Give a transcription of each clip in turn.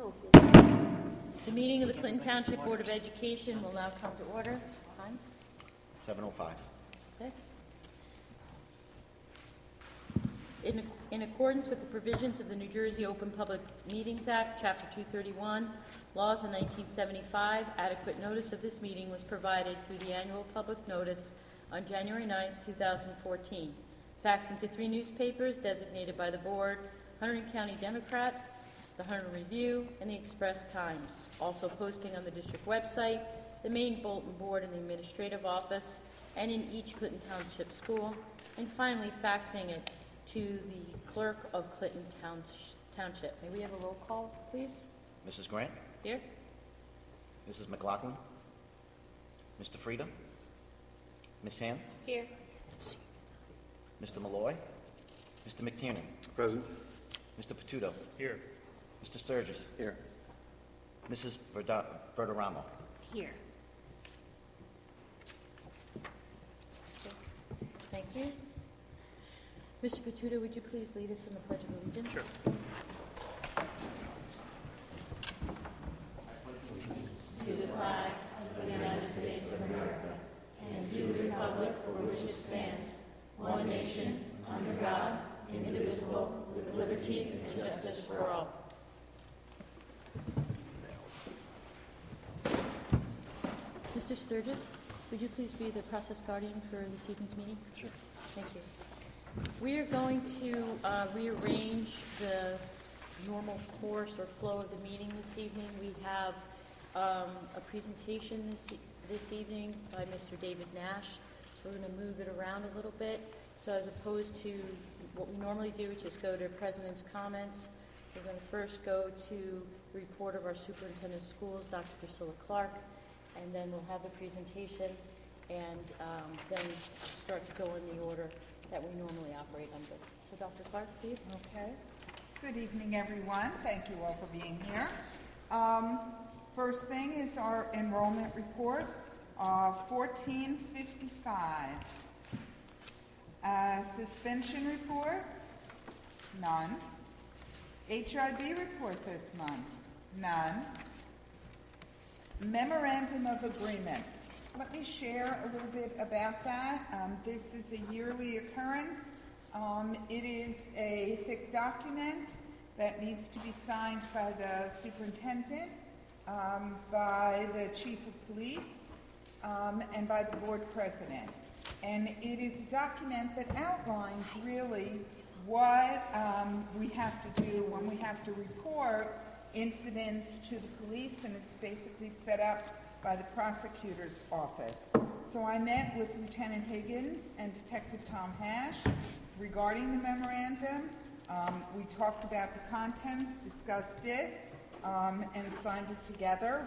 The meeting of the Clinton Township Board of Education will now come to order. Time? 7:05. Okay. In accordance with the provisions of the New Jersey Open Public Meetings Act, Chapter 231, laws in 1975, adequate notice of this meeting was provided through the annual public notice on January 9th, 2014. Faxing to 3 newspapers designated by the board: Hunterdon County Democrat, the Hunterdon Review, and the Express Times. Also posting on the district website, the main bulletin board in the administrative office, and in each Clinton Township school. And finally, faxing it to the clerk of Clinton Township. May we have a roll call, please? Mrs. Grant? Here. Mrs. McLaughlin? Mr. Frieda? Ms. Hand? Here. Mr. Malloy? Mr. McTiernan? Present. Mr. Patuto? Here. Mr. Sturgis? Here. Mrs. Verderamo? Here. Thank you. Mr. Patuto, would you please lead us in the Pledge of Allegiance? Sure. To the flag of the United States of America and to the republic for which it stands, one nation, under God, indivisible, with liberty and justice for all. Mr. Sturgis, would you please be the process guardian for this evening's meeting? Sure. Thank you. We are going to rearrange the normal course or flow of the meeting this evening. We have a presentation this evening by Mr. David Nash, so we're going to move it around a little bit. So as opposed to what we normally do, which is go to President's comments, we're going to first go to the report of our Superintendent of Schools, Dr. Drusilla Clark, and then we'll have the presentation and then start to go in the order that we normally operate under. So Dr. Clark, please. Okay. Good evening, everyone. Thank you all for being here. First thing is our enrollment report, 1455. Suspension report, none. HIB report this month, none. Memorandum of agreement. Let me share a little bit about that. This is a yearly occurrence. It is a thick document that needs to be signed by the superintendent, by the chief of police, and by the board president. And it is a document that outlines really what we have to do when we have to report incidents to the police, and it's basically set up by the prosecutor's office. So I met with Lieutenant Higgins and Detective Tom Hash regarding the memorandum. We talked about the contents, discussed it, and signed it together.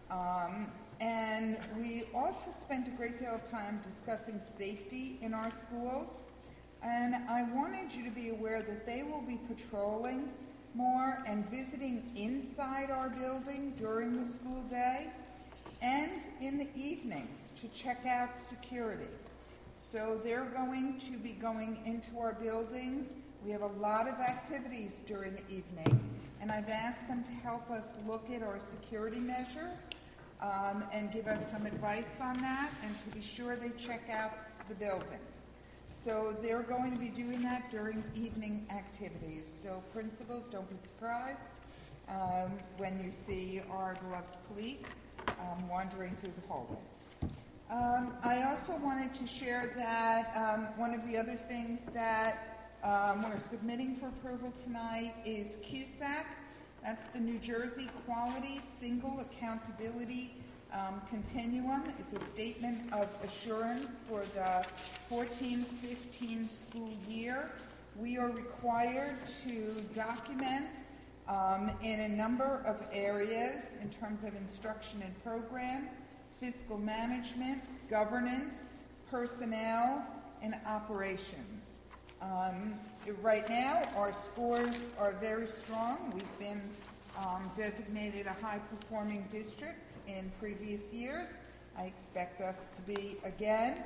And we also spent a great deal of time discussing safety in our schools. And I wanted you to be aware that they will be patrolling more and visiting inside our building during the school day and in the evenings to check out security. So they're going to be going into our buildings. We have a lot of activities during the evening, and I've asked them to help us look at our security measures and give us some advice on that, and to be sure they check out the buildings. So they're going to be doing that during evening activities. So principals, don't be surprised when you see our beloved police wandering through the hallways. I also wanted to share that one of the other things that we're submitting for approval tonight is CUSAC. That's the New Jersey Quality Single Accountability Continuum. It's a statement of assurance for the 14-15 school year. We are required to document in a number of areas in terms of instruction and program, fiscal management, governance, personnel, and operations. Right now, our scores are very strong. We've been designated a high-performing district in previous years. I expect us to be again.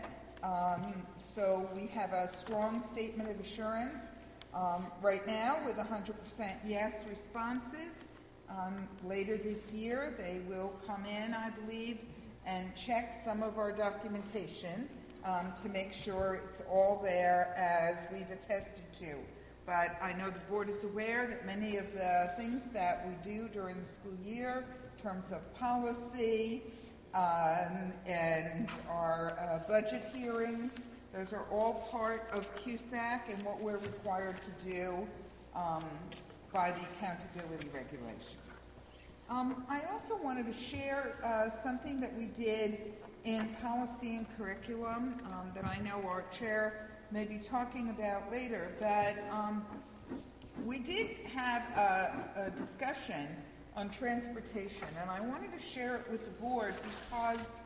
So we have a strong statement of assurance right now with 100% yes responses. Later this year, they will come in, I believe, and check some of our documentation to make sure it's all there as we've attested to. But I know the board is aware that many of the things that we do during the school year, in terms of policy and our budget hearings, those are all part of CUSAC and what we're required to do by the accountability regulations. I also wanted to share something that we did in policy and curriculum that I know our chair may be talking about later, but we did have a discussion on transportation, and I wanted to share it with the board because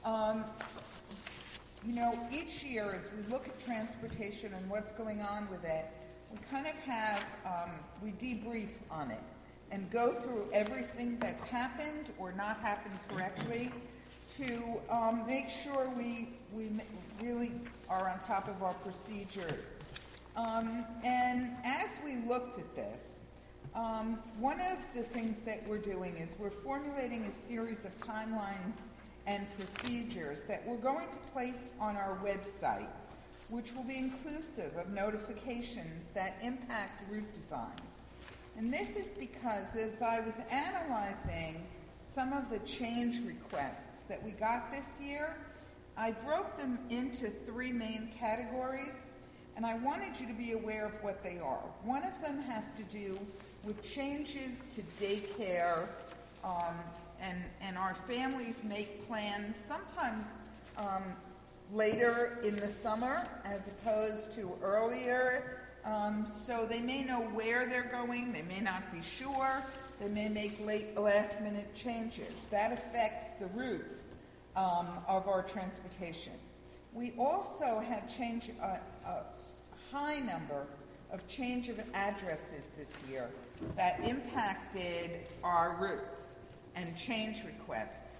each year as we look at transportation and what's going on with it, we kind of have, we debrief on it and go through everything that's happened or not happened correctly to make sure we really are on top of our procedures. And as we looked at this, one of the things that we're doing is we're formulating a series of timelines and procedures that we're going to place on our website, which will be inclusive of notifications that impact route designs. And this is because as I was analyzing some of the change requests that we got this year, I broke them into three main categories, and I wanted you to be aware of what they are. One of them has to do with changes to daycare, and our families make plans sometimes later in the summer as opposed to earlier. So they may know where they're going, they may not be sure, they may make last-minute changes. That affects the routes of our transportation. We also had a high number of change of addresses this year that impacted our routes and change requests.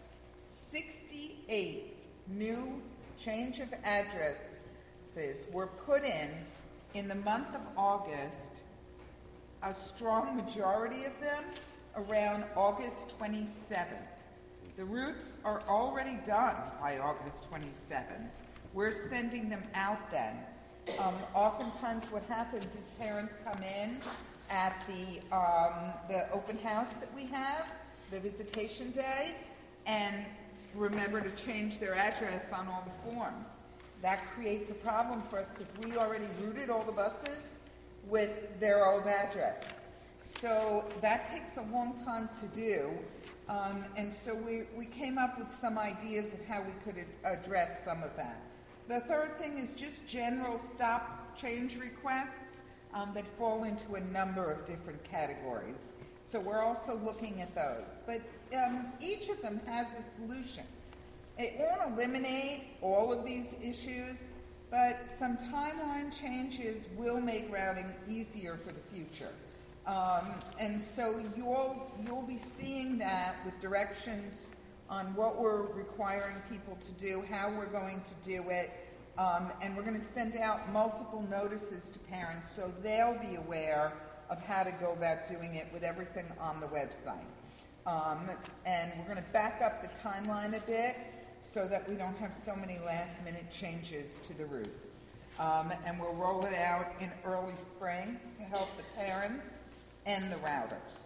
68 new change of addresses were put in the month of August, a strong majority of them around August 27th. The routes are already done by August 27th. We're sending them out then. Oftentimes what happens is parents come in at the open house that we have, the visitation day, and remember to change their address on all the forms. That creates a problem for us because we already routed all the buses with their old address. So that takes a long time to do. And so we came up with some ideas of how we could address some of that. The third thing is just general stop change requests that fall into a number of different categories. So we're also looking at those. But each of them has a solution. It won't eliminate all of these issues, but some timeline changes will make routing easier for the future. And so you'll be seeing that with directions on what we're requiring people to do, how we're going to do it, and we're going to send out multiple notices to parents so they'll be aware of how to go about doing it with everything on the website. And we're going to back up the timeline a bit so that we don't have so many last-minute changes to the routes. And we'll roll it out in early spring to help the parents and the routers.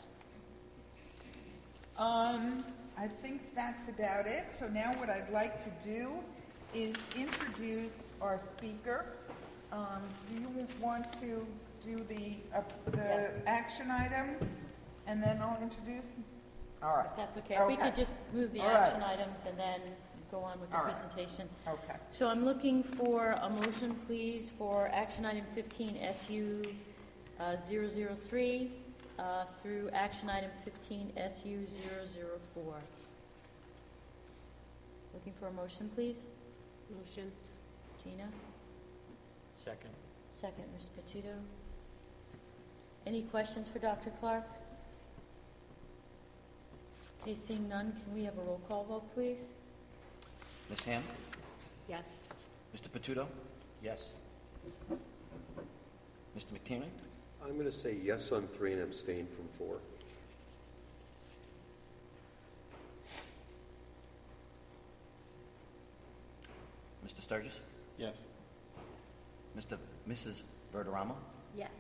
I think that's about it. So now what I'd like to do is introduce our speaker. Do you want to do the action item, and then I'll introduce? All right. If that's okay. If we could just move the action items and then go on with the presentation. Okay. So I'm looking for a motion, please, for action item 15 SU 003 through action item 15 SU 004. Looking for a motion, please. Motion. Gina? Second. Second, Ms. Patudo. Any questions for Dr. Clark? Okay, seeing none, can we have a roll call vote, please? Ms. Ham? Yes. Mr. Patudo? Yes. Mr. McTiernan? I'm going to say yes on 3 and abstain from 4. Sturgis, Yes. Mrs. Verderama, Yes.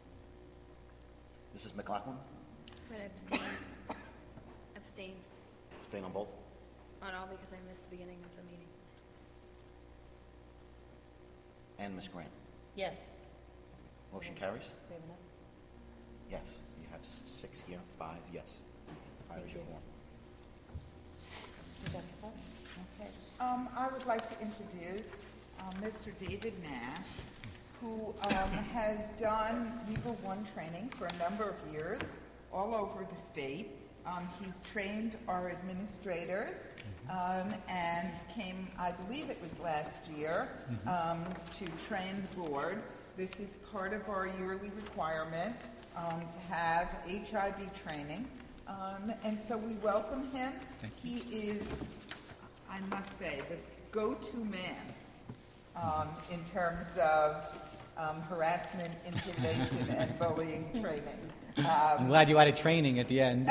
Mrs. McLaughlin, I'm going to abstain. Abstain staying on both, on all because I missed the beginning of the meeting. and Ms. Grant. Yes. Motion carries? We have enough? Yes. You have 6 here, 5 yes. 5 Thank is your you. quorum. Is that the Okay. I would like to introduce Mr. David Nash, who has done Legal One training for a number of years all over the state. He's trained our administrators and came, I believe it was last year, to train the board. This is part of our yearly requirement to have HIB training. And so we welcome him. He is, I must say, the go-to man in terms of harassment, intimidation, and bullying training. I'm glad you added training at the end.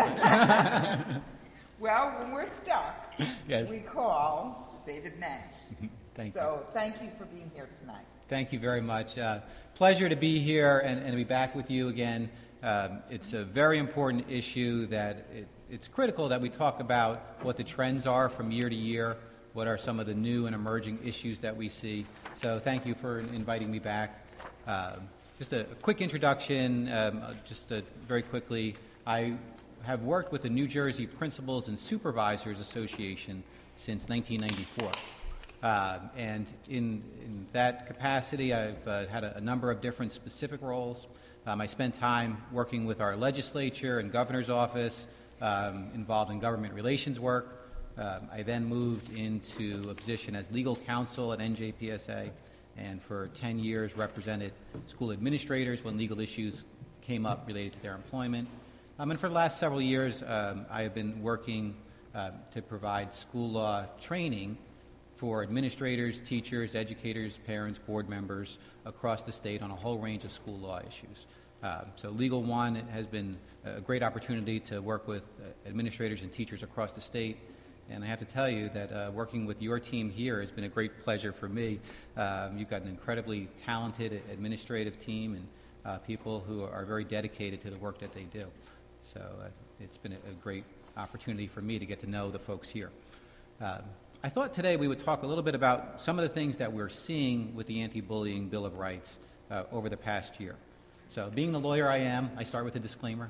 Well, when we're stuck, Yes. we call David Nash. Thank you. So thank you for being here tonight. Thank you very much. Pleasure to be here and to be back with you again. It's a very important issue that it's critical that we talk about what the trends are from year to year, what are some of the new and emerging issues that we see. So thank you for inviting me back. Just a quick introduction, very quickly. I have worked with the New Jersey Principals and Supervisors Association since 1994. And in that capacity, I've had a number of different specific roles. I spent time working with our legislature and governor's office, involved in government relations work. I then moved into a position as legal counsel at NJPSA, and for 10 years represented school administrators when legal issues came up related to their employment. And for the last several years, I have been working to provide school law training for administrators, teachers, educators, parents, board members across the state on a whole range of school law issues. So Legal One has been a great opportunity to work with administrators and teachers across the state. And I have to tell you that working with your team here has been a great pleasure for me. You've got an incredibly talented administrative team and people who are very dedicated to the work that they do. So it's been a great opportunity for me to get to know the folks here. I thought today we would talk a little bit about some of the things that we're seeing with the Anti-Bullying Bill of Rights over the past year. So being the lawyer I am, I start with a disclaimer.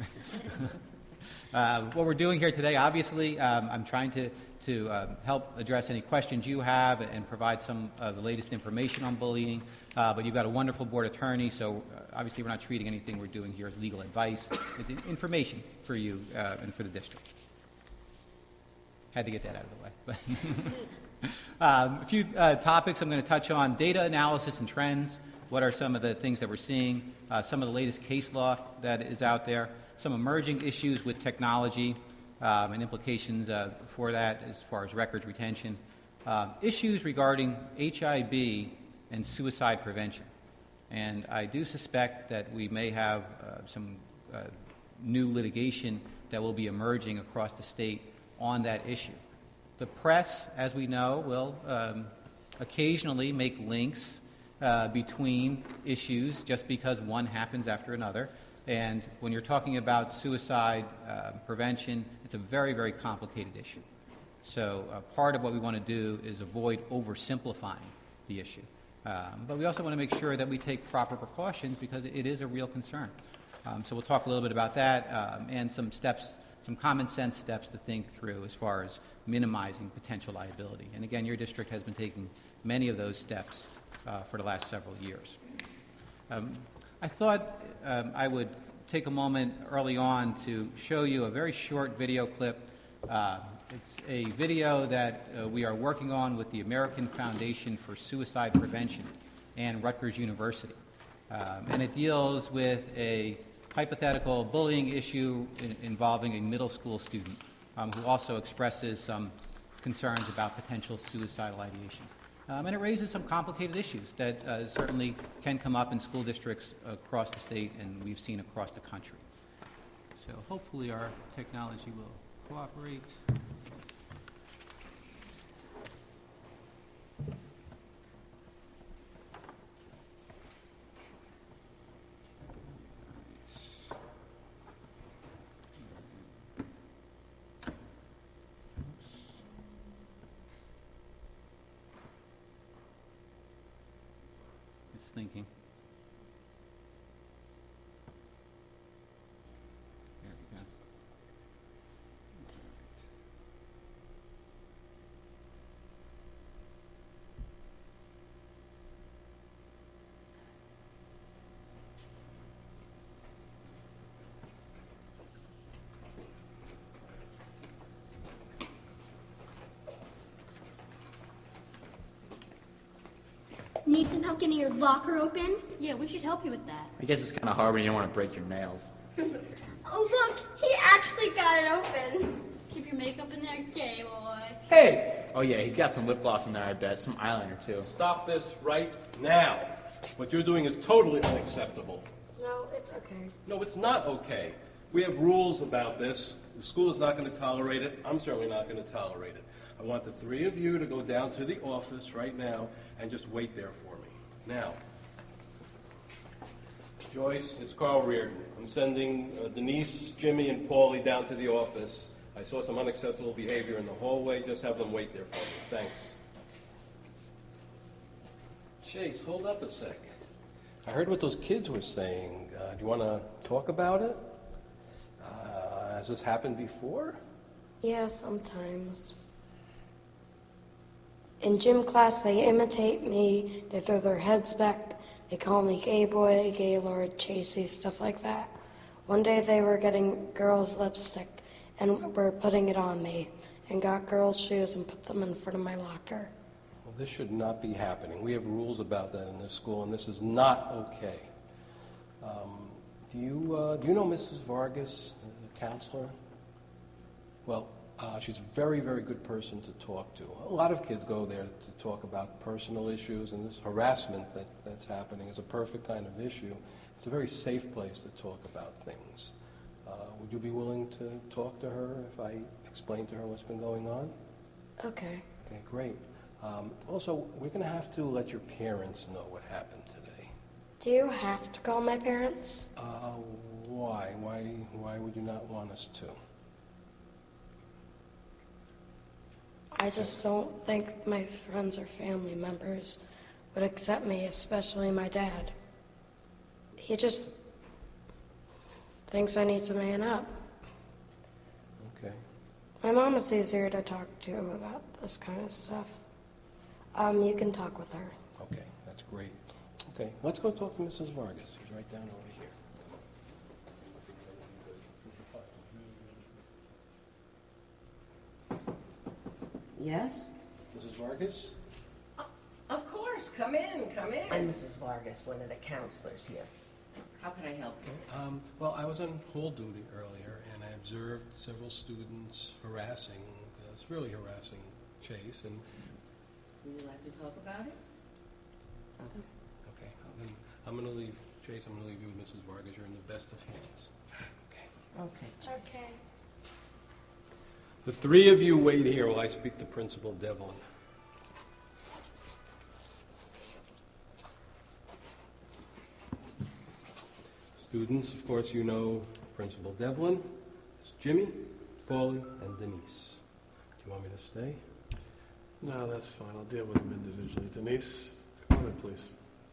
What we're doing here today, obviously, I'm trying to help address any questions you have and provide some of the latest information on bullying. But you've got a wonderful board attorney, so obviously we're not treating anything we're doing here as legal advice. It's information for you and for the district. Had to get that out of the way. A few topics I'm going to touch on: data analysis and trends. What are some of the things that we're seeing? Some of the latest case law that is out there. Some emerging issues with technology and implications for that as far as records retention. Issues regarding HIB and suicide prevention. And I do suspect that we may have some new litigation that will be emerging across the state on that issue. The press, as we know, will occasionally make links between issues just because one happens after another. And when you're talking about suicide prevention, it's a very, very complicated issue. So part of what we want to do is avoid oversimplifying the issue. But we also want to make sure that we take proper precautions because it is a real concern. So we'll talk a little bit about that and some steps, some common sense steps to think through as far as minimizing potential liability. And again, your district has been taking many of those steps for the last several years. I thought I would take a moment early on to show you a very short video clip. It's a video that we are working on with the American Foundation for Suicide Prevention and Rutgers University. And it deals with a hypothetical bullying issue involving a middle school student who also expresses some concerns about potential suicidal ideation. And it raises some complicated issues that certainly can come up in school districts across the state and we've seen across the country. So hopefully our technology will cooperate. Just thinking. There we go. Need some help getting your locker open? Yeah, we should help you with that. I guess it's kind of hard when you don't want to break your nails. Oh, look, he actually got it open. Keep your makeup in there, gay boy. Hey, Oh yeah, he's got some lip gloss in there, I bet. Some eyeliner too. stop this right now. What you're doing is totally unacceptable. No, it's okay. No, it's not okay. We have rules about this. The school is not going to tolerate it. I'm certainly not going to tolerate it. I want the three of you to go down to the office right now and just wait there for me. Now, Joyce, it's Carl Reardon. I'm sending Denise, Jimmy, and Paulie down to the office. I saw some unacceptable behavior in the hallway. Just have them wait there for me. Thanks. Chase, hold up a sec. I heard what those kids were saying. Do you want to talk about it? Has this happened before? Yeah, sometimes. In gym class, they imitate me, they throw their heads back, they call me gay boy, Gaylord, Chasey, stuff like that. One day they were getting girls' lipstick and were putting it on me, and got girls' shoes and put them in front of my locker. Well, this should not be happening. We have rules about that in this school, and this is not okay. Do you know Mrs. Vargas, the counselor? Well, she's a very, very good person to talk to. A lot of kids go there to talk about personal issues, and this harassment that's happening is a perfect kind of issue. It's a very safe place to talk about things. Would you be willing to talk to her if I explain to her what's been going on? Okay. Okay, great. Also, we're going to have to let your parents know what happened today. Do you have to call my parents? Why? Why would you not want us to? I just don't think my friends or family members would accept me, especially my dad. He just thinks I need to man up. Okay. My mom is easier to talk to about this kind of stuff. You can talk with her. Okay, that's great. Okay, let's go talk to Mrs. Vargas. She's right down over here. Yes? Mrs. Vargas? Of course, come in, come in. I'm Mrs. Vargas, one of the counselors here. How can I help you? Well, I was on hall duty earlier, and I observed several students harassing, it's really harassing Chase, and... Would you like to talk about it? Okay, then I'm going to leave, Chase, I'm going to leave you with Mrs. Vargas. You're in the best of hands. Okay. Okay. Okay. The three of you wait here while I speak to Principal Devlin. Students, of course, you know Principal Devlin. It's Jimmy, Paulie, and Denise. Do you want me to stay? No, that's fine. I'll deal with them individually. Denise, come in, please.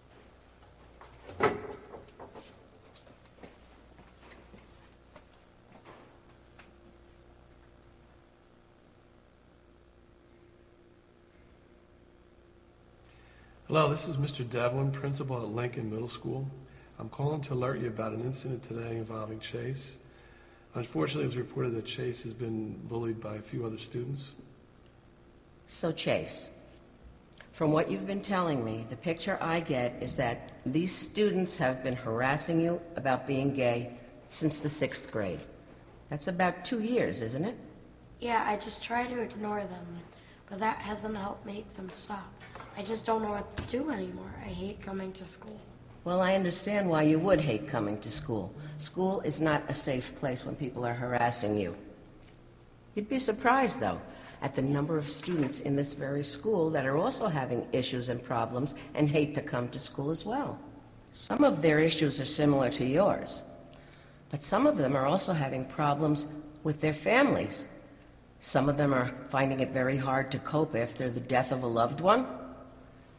Hello, this is Mr. Devlin, principal at Lincoln Middle School. I'm calling to alert you about an incident today involving Chase. Unfortunately, it was reported that Chase has been bullied by a few other students. So, Chase, from what you've been telling me, the picture I get is that these students have been harassing you about being gay since the 6th grade. That's about 2 years, isn't it? Yeah, I just try to ignore them, but that hasn't helped make them stop. I just don't know what to do anymore. I hate coming to school. Well, I understand why you would hate coming to school. School is not a safe place when people are harassing you. You'd be surprised, though, at the number of students in this very school that are also having issues and problems and hate to come to school as well. Some of their issues are similar to yours, but some of them are also having problems with their families. Some of them are finding it very hard to cope after the death of a loved one.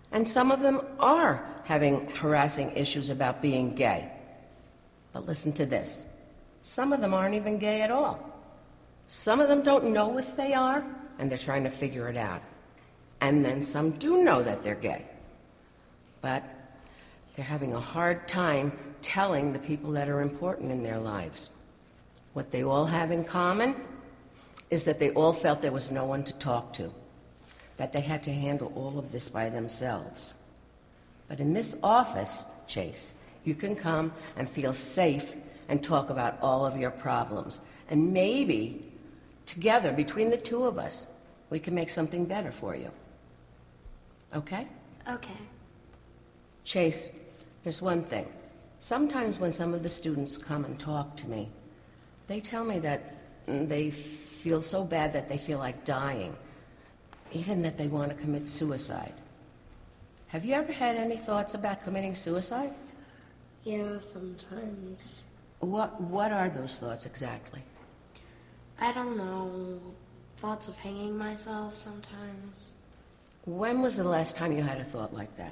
And some of them are having harassing issues about being gay. But listen to this. Some of them aren't even gay at all. Some of them don't know if they are, and they're trying to figure it out. And then some do know that they're gay. But they're having a hard time telling the people that are important in their lives. What they all have in common is that they all felt there was no one to talk to, that they had to handle all of this by themselves. But in this office, Chase, you can come and feel safe and talk about all of your problems. And maybe, together, between the two of us, we can make something better for you. Okay? Okay. Chase, there's one thing. Sometimes when some of the students come and talk to me, they tell me that they feel so bad that they feel like dying, even that they want to commit suicide. Have you ever had any thoughts about committing suicide? Yeah, sometimes. What are those thoughts exactly? I don't know. Thoughts of hanging myself sometimes. When was the last time you had a thought like that?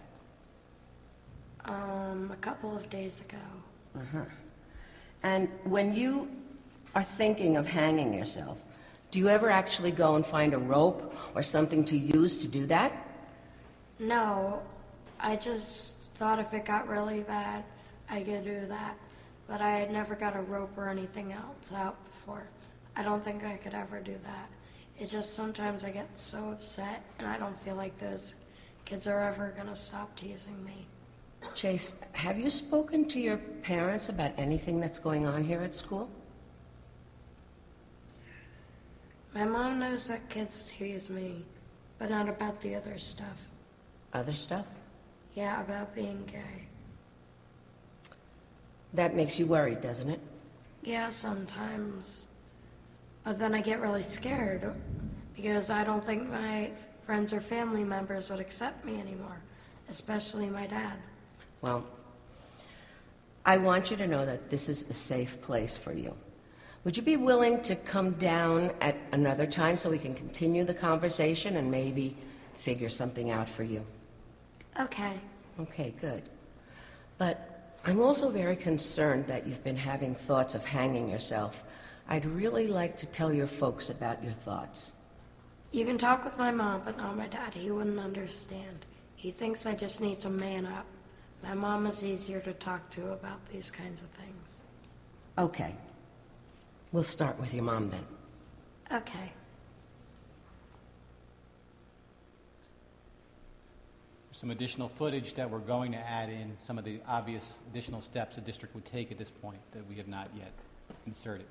A couple of days ago. Uh-huh. And when you are thinking of hanging yourself, do you ever actually go and find a rope or something to use to do that? No, I just thought if it got really bad, I could do that. But I had never got a rope or anything else out before. I don't think I could ever do that. It's just sometimes I get so upset and I don't feel like those kids are ever going to stop teasing me. Chase, have you spoken to your parents about anything that's going on here at school? My mom knows that kids tease me, but not about the other stuff. Other stuff? Yeah, about being gay. That makes you worried, doesn't it? Yeah, sometimes. But then I get really scared because I don't think my friends or family members would accept me anymore, especially my dad. Well, I want you to know that this is a safe place for you. Would you be willing to come down at another time so we can continue the conversation and maybe figure something out for you? Okay. Okay, good. But I'm also very concerned that you've been having thoughts of hanging yourself. I'd really like to tell your folks about your thoughts. You can talk with my mom, but not my dad. He wouldn't understand. He thinks I just need to man up. My mom is easier to talk to about these kinds of things. Okay. We'll start with your mom then. Okay. Some additional footage that we're going to add in, some of the obvious additional steps the district would take at this point that we have not yet inserted.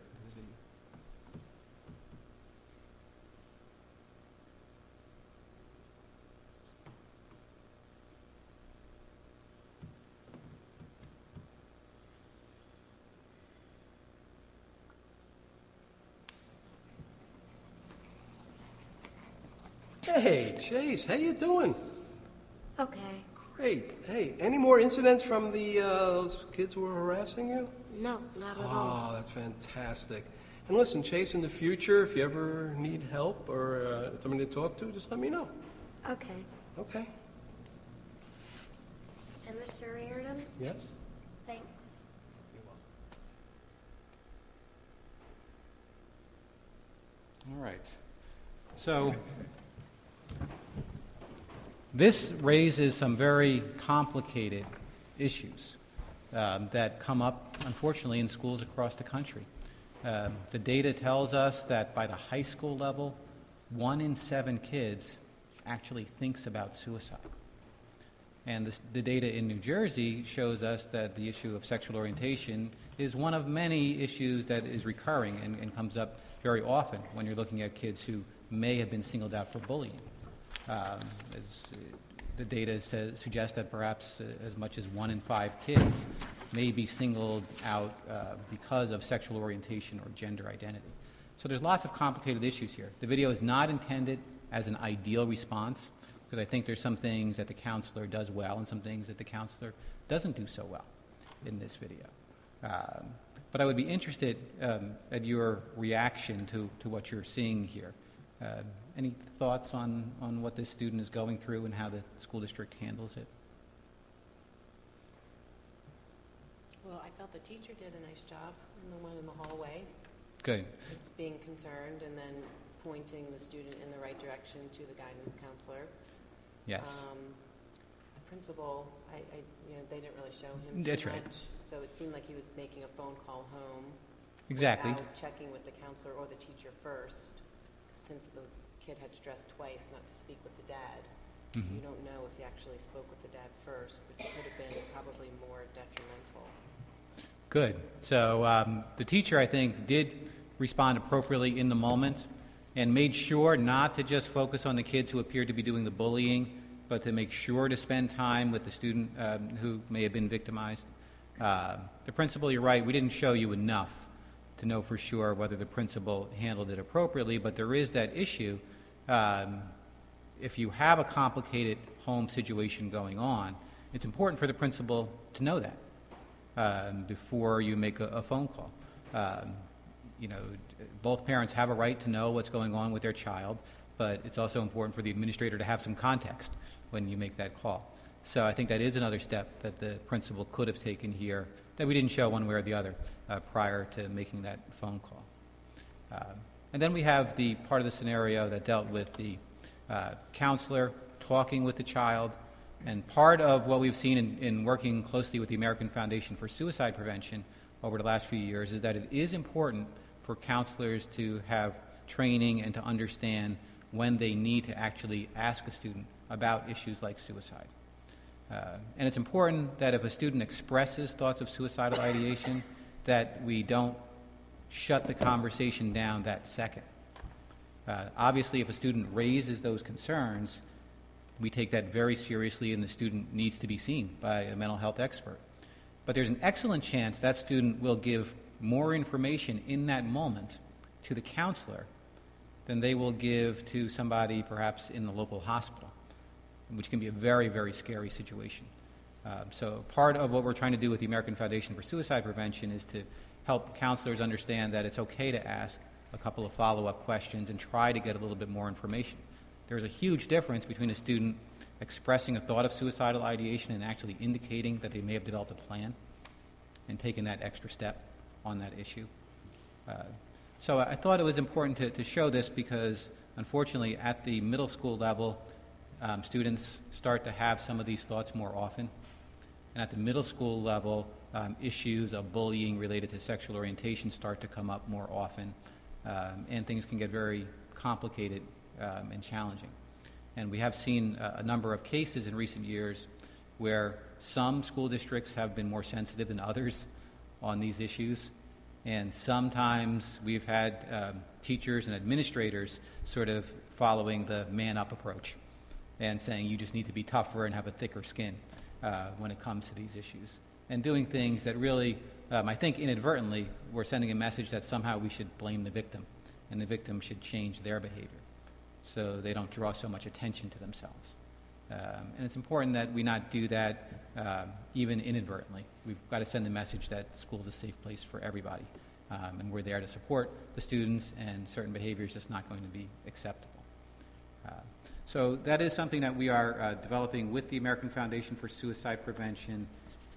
Hey, Chase, how you doing? Okay. Great. Hey, any more incidents from those kids who were harassing you? No, not at all. Oh, that's fantastic. And listen, Chase, in the future, if you ever need help or somebody to talk to, just let me know. Okay. Okay. And Mr. Reardon? Yes? Thanks. All right. So this raises some very complicated issues that come up, unfortunately, in schools across the country. The data tells us that by the high school level, 1 in 7 kids actually thinks about suicide. And the data in New Jersey shows us that the issue of sexual orientation is one of many issues that is recurring and comes up very often when you're looking at kids who may have been singled out for bullying. The data suggests that perhaps as much as 1 in 5 kids may be singled out because of sexual orientation or gender identity. So there's lots of complicated issues here. The video is not intended as an ideal response, because I think there's some things that the counselor does well and some things that the counselor doesn't do so well in this video. But I would be interested at your reaction to what you're seeing here. Any thoughts on what this student is going through and how the school district handles it? Well, I felt the teacher did a nice job, and the one in the hallway, Good. being concerned and then pointing the student in the right direction to the guidance counselor. Yes. The principal, they didn't really show him too That's much. right. So it seemed like he was making a phone call home. Exactly. Without checking with the counselor or the teacher first, since the kid had stressed twice not to speak with the dad. Mhm. You don't know if he actually spoke with the dad first, which could have been probably more detrimental. Good. So the teacher, I think, did respond appropriately in the moment and made sure not to just focus on the kids who appeared to be doing the bullying, but to make sure to spend time with the student who may have been victimized. The principal, you're right, we didn't show you enough to know for sure whether the principal handled it appropriately, but there is that issue. If you have a complicated home situation going on, it's important for the principal to know that before you make a phone call. Both parents have a right to know what's going on with their child, but it's also important for the administrator to have some context when you make that call. So I think that is another step that the principal could have taken here that we didn't show one way or the other prior to making that phone call. And then we have the part of the scenario that dealt with the counselor talking with the child. And part of what we've seen in working closely with the American Foundation for Suicide Prevention over the last few years is that it is important for counselors to have training and to understand when they need to actually ask a student about issues like suicide. And it's important that if a student expresses thoughts of suicidal ideation, that we don't shut the conversation down that second. Obviously, if a student raises those concerns, we take that very seriously and the student needs to be seen by a mental health expert. But there's an excellent chance that student will give more information in that moment to the counselor than they will give to somebody perhaps in the local hospital, which can be a very, very scary situation. So part of what we're trying to do with the American Foundation for Suicide Prevention is to help counselors understand that it's okay to ask a couple of follow-up questions and try to get a little bit more information. There's a huge difference between a student expressing a thought of suicidal ideation and actually indicating that they may have developed a plan and taking that extra step on that issue. So I thought it was important to show this because, unfortunately, at the middle school level, students start to have some of these thoughts more often. And at the middle school level, issues of bullying related to sexual orientation start to come up more often, and things can get very complicated and challenging. And we have seen a number of cases in recent years where some school districts have been more sensitive than others on these issues. And sometimes we've had teachers and administrators sort of following the man-up approach and saying you just need to be tougher and have a thicker skin when it comes to these issues. And doing things that really, I think inadvertently, we're sending a message that somehow we should blame the victim and the victim should change their behavior so they don't draw so much attention to themselves. And it's important that we not do that even inadvertently. We've got to send the message that school is a safe place for everybody. And we're there to support the students, and certain behavior is just not going to be acceptable. So that is something that we are developing with the American Foundation for Suicide Prevention.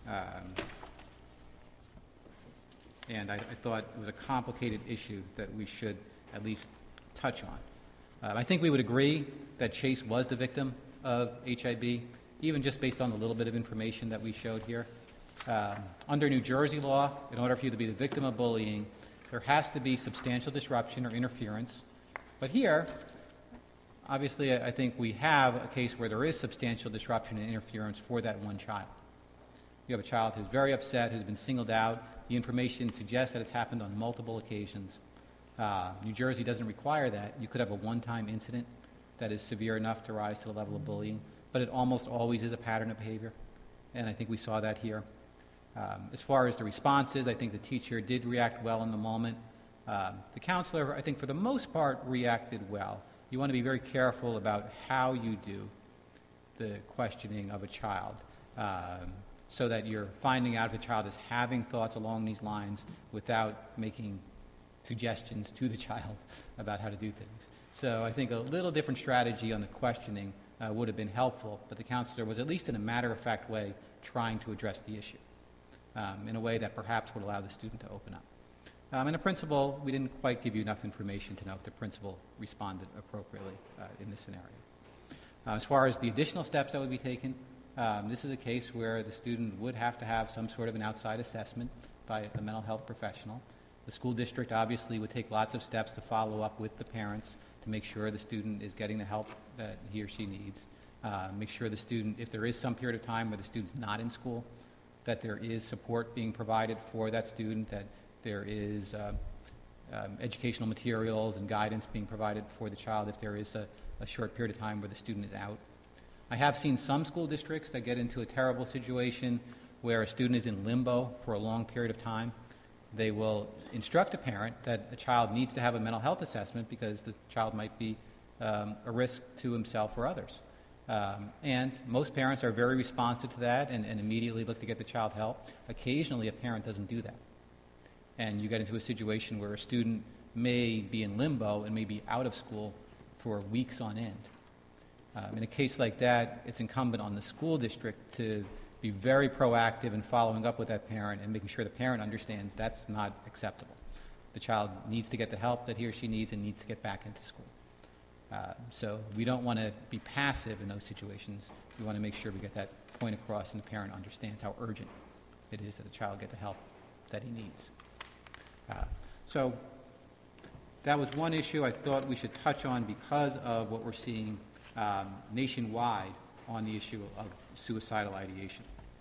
And I thought it was a complicated issue that we should at least touch on. I think we would agree that Chase was the victim of HIB, even just based on the little bit of information that we showed here. Under New Jersey law, in order for you to be the victim of bullying, there has to be substantial disruption or interference. But here, obviously, I think we have a case where there is substantial disruption and interference for that one child. You have a child who's very upset, who's been singled out. The information suggests that it's happened on multiple occasions. New Jersey doesn't require that. You could have a one-time incident that is severe enough to rise to the level of bullying, but it almost always is a pattern of behavior, and I think we saw that here. As far as the responses, I think the teacher did react well in the moment. The counselor, I think for the most part, reacted well. You want to be very careful about how you do the questioning of a child so that you're finding out if the child is having thoughts along these lines without making suggestions to the child about how to do things. So I think a little different strategy on the questioning would have been helpful, but the counselor was, at least in a matter-of-fact way, trying to address the issue in a way that perhaps would allow the student to open up. And the principal, we didn't quite give you enough information to know if the principal responded appropriately in this scenario. As far as the additional steps that would be taken, this is a case where the student would have to have some sort of an outside assessment by a mental health professional. The school district obviously would take lots of steps to follow up with the parents to make sure the student is getting the help that he or she needs. Make sure the student, if there is some period of time where the student's not in school, that there is support being provided for that student, that there is educational materials and guidance being provided for the child if there is a short period of time where the student is out. I have seen some school districts that get into a terrible situation where a student is in limbo for a long period of time. They will instruct a parent that a child needs to have a mental health assessment because the child might be a risk to himself or others. And most parents are very responsive to that and immediately look to get the child help. Occasionally, a parent doesn't do that. And you get into a situation where a student may be in limbo and may be out of school for weeks on end. In a case like that, it's incumbent on the school district to be very proactive in following up with that parent and making sure the parent understands that's not acceptable. The child needs to get the help that he or she needs and needs to get back into school. So we don't want to be passive in those situations. We want to make sure we get that point across and the parent understands how urgent it is that the child get the help that he needs. So that was one issue I thought we should touch on because of what we're seeing nationwide on the issue of suicidal ideation.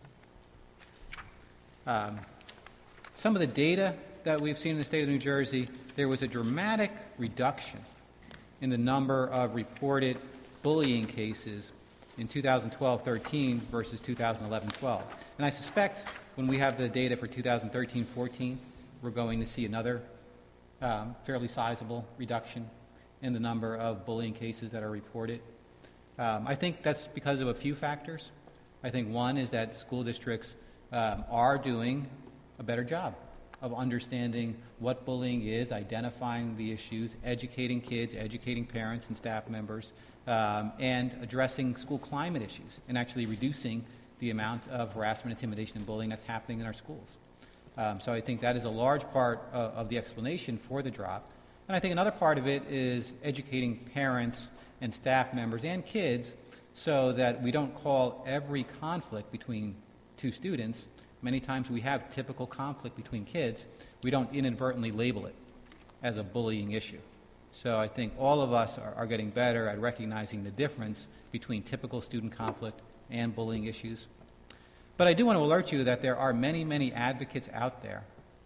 Some of the data that we've seen in the state of New Jersey, there was a dramatic reduction in the number of reported bullying cases in 2012-13 versus 2011-12. And I suspect when we have the data for 2013-14, we're going to see another fairly sizable reduction in the number of bullying cases that are reported. I think that's because of a few factors. I think one is that school districts are doing a better job of understanding what bullying is, identifying the issues, educating kids, educating parents and staff members, and addressing school climate issues and actually reducing the amount of harassment, intimidation, and bullying that's happening in our schools. So I think that is a large part of the explanation for the drop. And I think another part of it is educating parents and staff members and kids so that we don't call every conflict between two students. Many times we have typical conflict between kids. We don't inadvertently label it as a bullying issue. So I think all of us are getting better at recognizing the difference between typical student conflict and bullying issues. But I do want to alert you that there are many, many advocates out there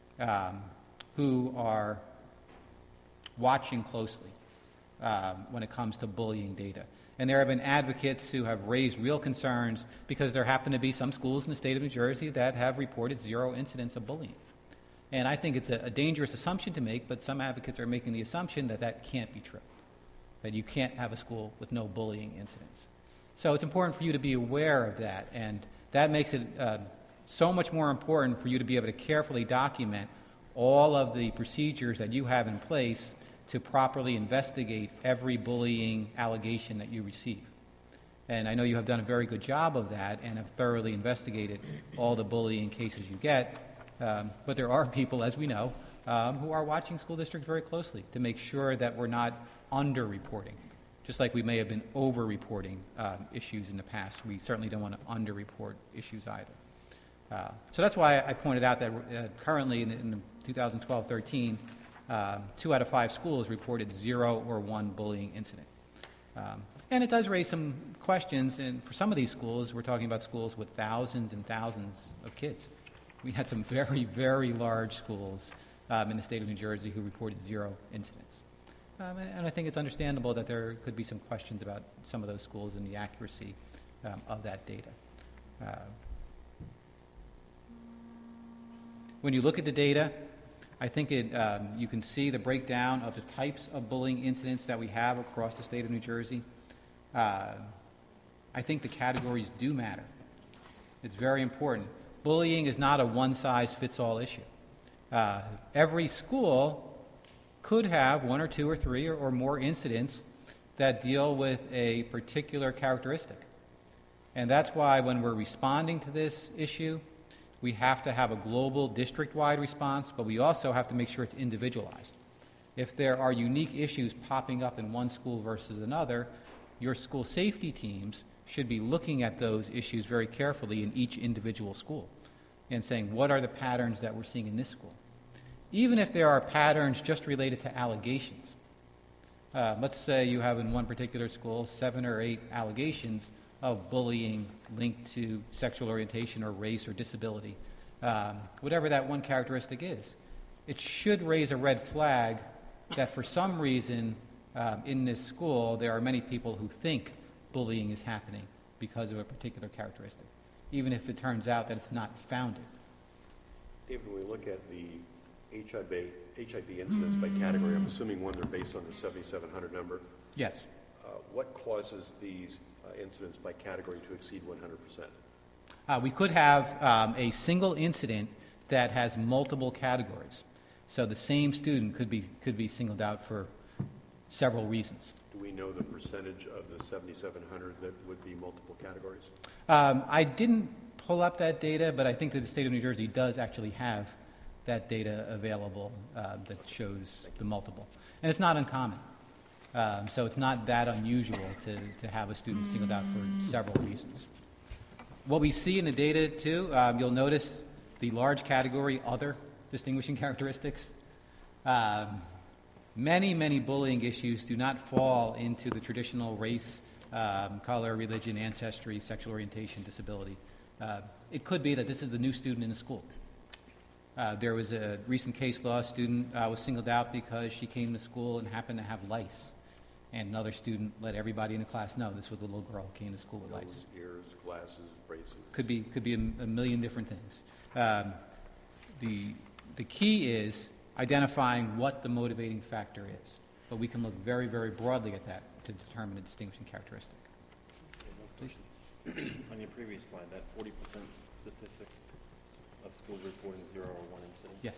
who are watching closely when it comes to bullying data. And there have been advocates who have raised real concerns because there happen to be some schools in the state of New Jersey that have reported 0 incidents of bullying. And I think it's a dangerous assumption to make, but some advocates are making the assumption that that can't be true, that you can't have a school with no bullying incidents. So it's important for you to be aware of that, and that makes it so much more important for you to be able to carefully document all of the procedures that you have in place to properly investigate every bullying allegation that you receive. And I know you have done a very good job of that and have thoroughly investigated all the bullying cases you get, but there are people, as we know, who are watching school districts very closely to make sure that we're not under-reporting. Just like we may have been over-reporting issues in the past, we certainly don't want to under-report issues either. So that's why I pointed out that currently in 2012-13, 2 out of 5 schools reported 0 or 1 bullying incident. And it does raise some questions, and for some of these schools, we're talking about schools with thousands and thousands of kids. We had some very, very large schools in the state of New Jersey who reported 0 incidents. And I think it's understandable that there could be some questions about some of those schools and the accuracy of that data. When you look at the data, I think you can see the breakdown of the types of bullying incidents that we have across the state of New Jersey. I think the categories do matter. It's very important. Bullying is not a one-size-fits-all issue. Every school could have one or two or three or more incidents that deal with a particular characteristic. And that's why when we're responding to this issue, we have to have a global district-wide response, but we also have to make sure it's individualized. If there are unique issues popping up in one school versus another, your school safety teams should be looking at those issues very carefully in each individual school and saying, what are the patterns that we're seeing in this school? Even if there are patterns just related to allegations. Let's say you have in one particular school 7 or 8 allegations of bullying linked to sexual orientation or race or disability, whatever that one characteristic is. It should raise a red flag that for some reason in this school there are many people who think bullying is happening because of a particular characteristic, even if it turns out that it's not founded. David, when we look at the HIV incidents by category, I'm assuming one, they're based on the 7,700 number. Yes. What causes these incidents by category to exceed 100%? We could have a single incident that has multiple categories. So the same student could be singled out for several reasons. Do we know the percentage of the 7,700 that would be multiple categories? I didn't pull up that data, but I think that the state of New Jersey does actually have that data available that shows the multiple. And it's not uncommon. So it's not that unusual to have a student singled out for several reasons. What we see in the data, too, you'll notice the large category, other distinguishing characteristics. Many bullying issues do not fall into the traditional race, color, religion, ancestry, sexual orientation, disability. It could be that this is the new student in the school. There was a recent case law student was singled out because she came to school and happened to have lice. And another student let everybody in the class know this was a little girl who came to school with lice. Ears, glasses, braces. Could be a million different things. The key is identifying what the motivating factor is. But we can look very, very broadly at that to determine a distinguishing characteristic. Please. On your previous slide, that 40% statistics of schools reporting 0 or 1 incident? Yes.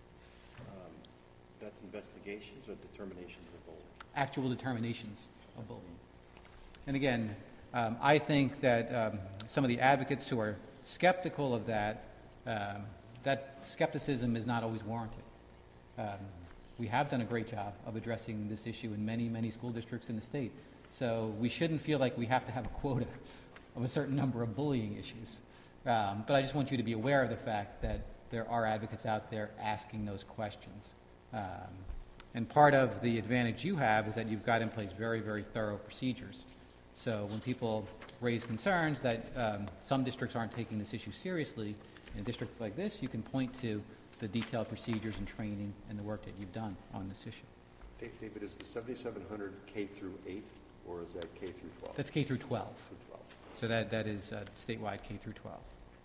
That's investigations or determinations of bullying? Actual determinations of bullying. And again, I think that some of the advocates who are skeptical of that, that skepticism is not always warranted. We have done a great job of addressing this issue in many school districts in the state. So we shouldn't feel like we have to have a quota of a certain number of bullying issues. But I just want you to be aware of the fact that there are advocates out there asking those questions. And part of the advantage you have is that you've got in place very, very thorough procedures. So when people raise concerns that some districts aren't taking this issue seriously, in a district like this, you can point to the detailed procedures and training and the work that you've done on this issue. David, is the 7,700 K through 8, or is that K through 12? That's K through 12. Through 12. So that is statewide K through 12.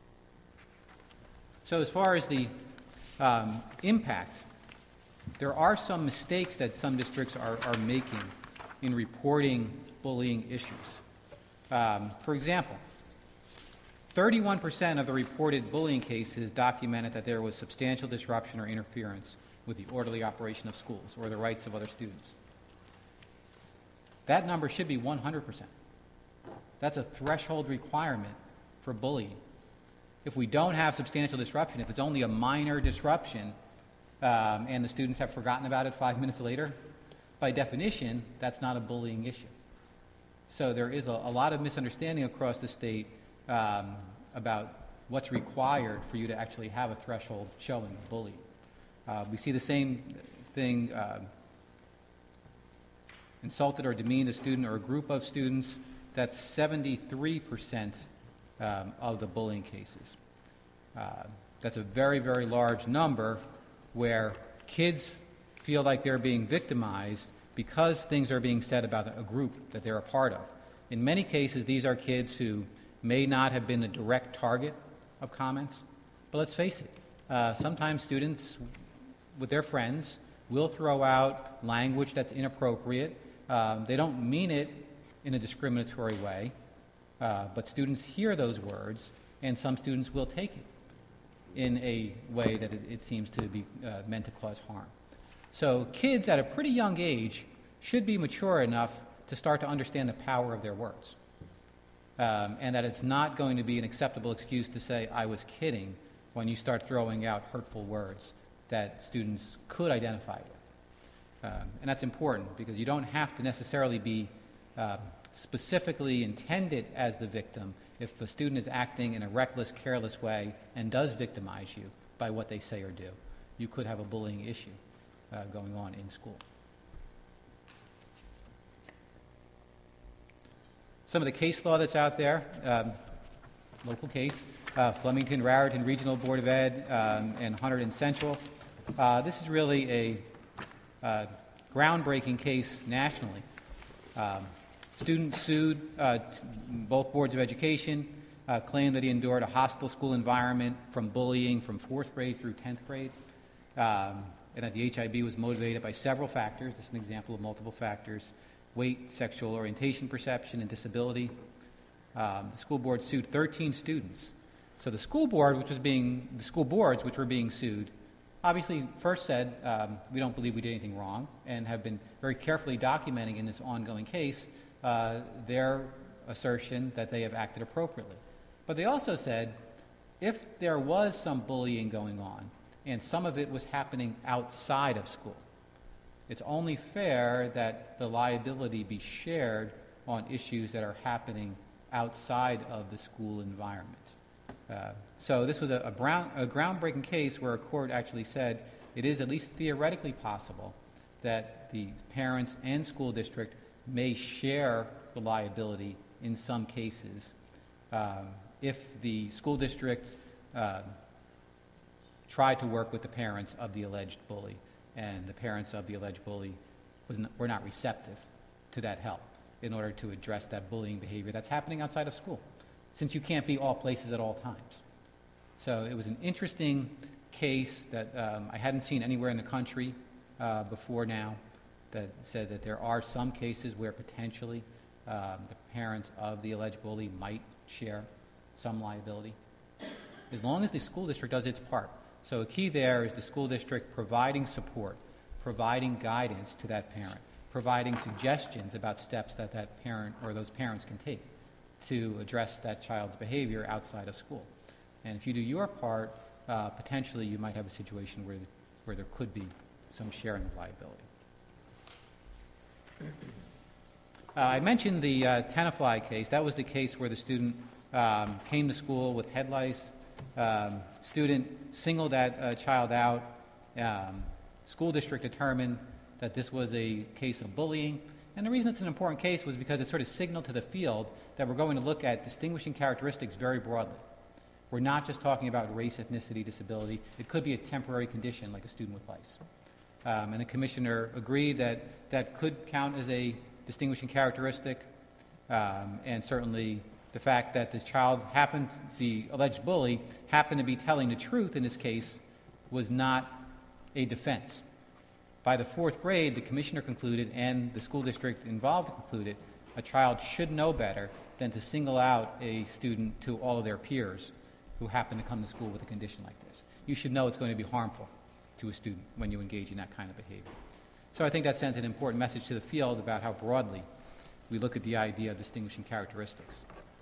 So as far as the impact, there are some mistakes that some districts are making in reporting bullying issues. For example, 31% of the reported bullying cases documented that there was substantial disruption or interference with the orderly operation of schools or the rights of other students. That number should be 100%. That's a threshold requirement for bullying. If we don't have substantial disruption, if it's only a minor disruption and the students have forgotten about it 5 minutes later, by definition, that's not a bullying issue. So there is a lot of misunderstanding across the state about what's required for you to actually have a threshold showing bullying. We see the same thing, insulted or demeaned a student or a group of students. That's 73% of the bullying cases. That's a very, very large number where kids feel like they're being victimized because things are being said about a group that they're a part of. In many cases, these are kids who may not have been a direct target of comments, but let's face it, sometimes students with their friends will throw out language that's inappropriate. They don't mean it in a discriminatory way, but students hear those words, and some students will take it in a way that it seems to be meant to cause harm. So kids at a pretty young age should be mature enough to start to understand the power of their words. And that it's not going to be an acceptable excuse to say, I was kidding, when you start throwing out hurtful words that students could identify with. And that's important because you don't have to necessarily be specifically intended as the victim if a student is acting in a reckless, careless way and does victimize you by what they say or do. You could have a bullying issue going on in school. Some of the case law that's out there, local case, Flemington, Raritan Regional Board of Ed, and Hunterdon Central. This is really a groundbreaking case nationally. Students sued both boards of education, claimed that he endured a hostile school environment from bullying from 4th grade through 10th grade, and that the HIB was motivated by several factors. This is an example of multiple factors: weight, sexual orientation, perception, and disability. The school board sued 13 students. So the school board, the school boards which were being sued, obviously first said, we don't believe we did anything wrong, and have been very carefully documenting in this ongoing case their assertion that they have acted appropriately. But they also said, if there was some bullying going on, and some of it was happening outside of school, it's only fair that the liability be shared on issues that are happening outside of the school environment. So this was a groundbreaking case where a court actually said it is at least theoretically possible that the parents and school district may share the liability in some cases if the school district tried to work with the parents of the alleged bully, and the parents of the alleged bully were not receptive to that help in order to address that bullying behavior that's happening outside of school, since you can't be all places at all times. So it was an interesting case that I hadn't seen anywhere in the country before now, that said that there are some cases where potentially the parents of the alleged bully might share some liability, as long as the school district does its part. So a key there is the school district providing support, providing guidance to that parent, providing suggestions about steps that that parent or those parents can take to address that child's behavior outside of school. And if you do your part, potentially you might have a situation where there could be some sharing of liability. I mentioned the Tenafly case. That was the case where the student came to school with head lice. Student singled that child out. School district determined that this was a case of bullying. And the reason it's an important case was because it sort of signaled to the field that we're going to look at distinguishing characteristics very broadly. We're not just talking about race, ethnicity, disability. It could be a temporary condition like a student with lice. And the commissioner agreed that that could count as a distinguishing characteristic, and certainly the fact that the alleged bully happened to be telling the truth in this case was not a defense. By the 4th grade, the commissioner concluded, and the school district involved concluded, a child should know better than to single out a student to all of their peers who happen to come to school with a condition like this. You should know it's going to be harmful to a student when you engage in that kind of behavior. So I think that sent an important message to the field about how broadly we look at the idea of distinguishing characteristics.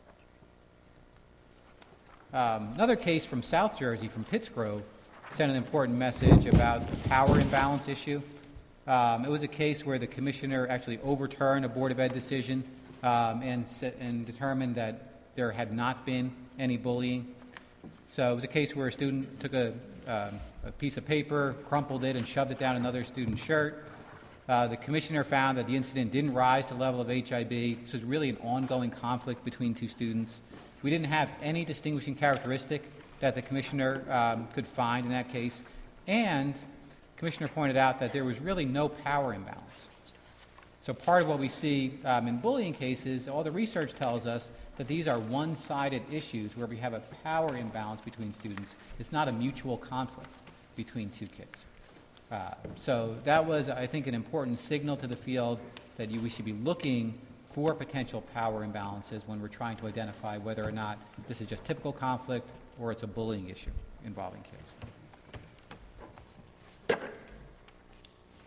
Another case from South Jersey, from Pittsgrove, sent an important message about the power imbalance issue. It was a case where the commissioner actually overturned a Board of Ed decision and determined that there had not been any bullying. So it was a case where a student took a piece of paper, crumpled it, and shoved it down another student's shirt. The commissioner found that the incident didn't rise to the level of HIB. This was really an ongoing conflict between two students. We didn't have any distinguishing characteristic that the commissioner could find in that case. And the commissioner pointed out that there was really no power imbalance. So part of what we see in bullying cases, all the research tells us that these are one-sided issues where we have a power imbalance between students. It's not a mutual conflict between two kids. So that was, I think, an important signal to the field that we should be looking for potential power imbalances when we're trying to identify whether or not this is just typical conflict or it's a bullying issue involving kids.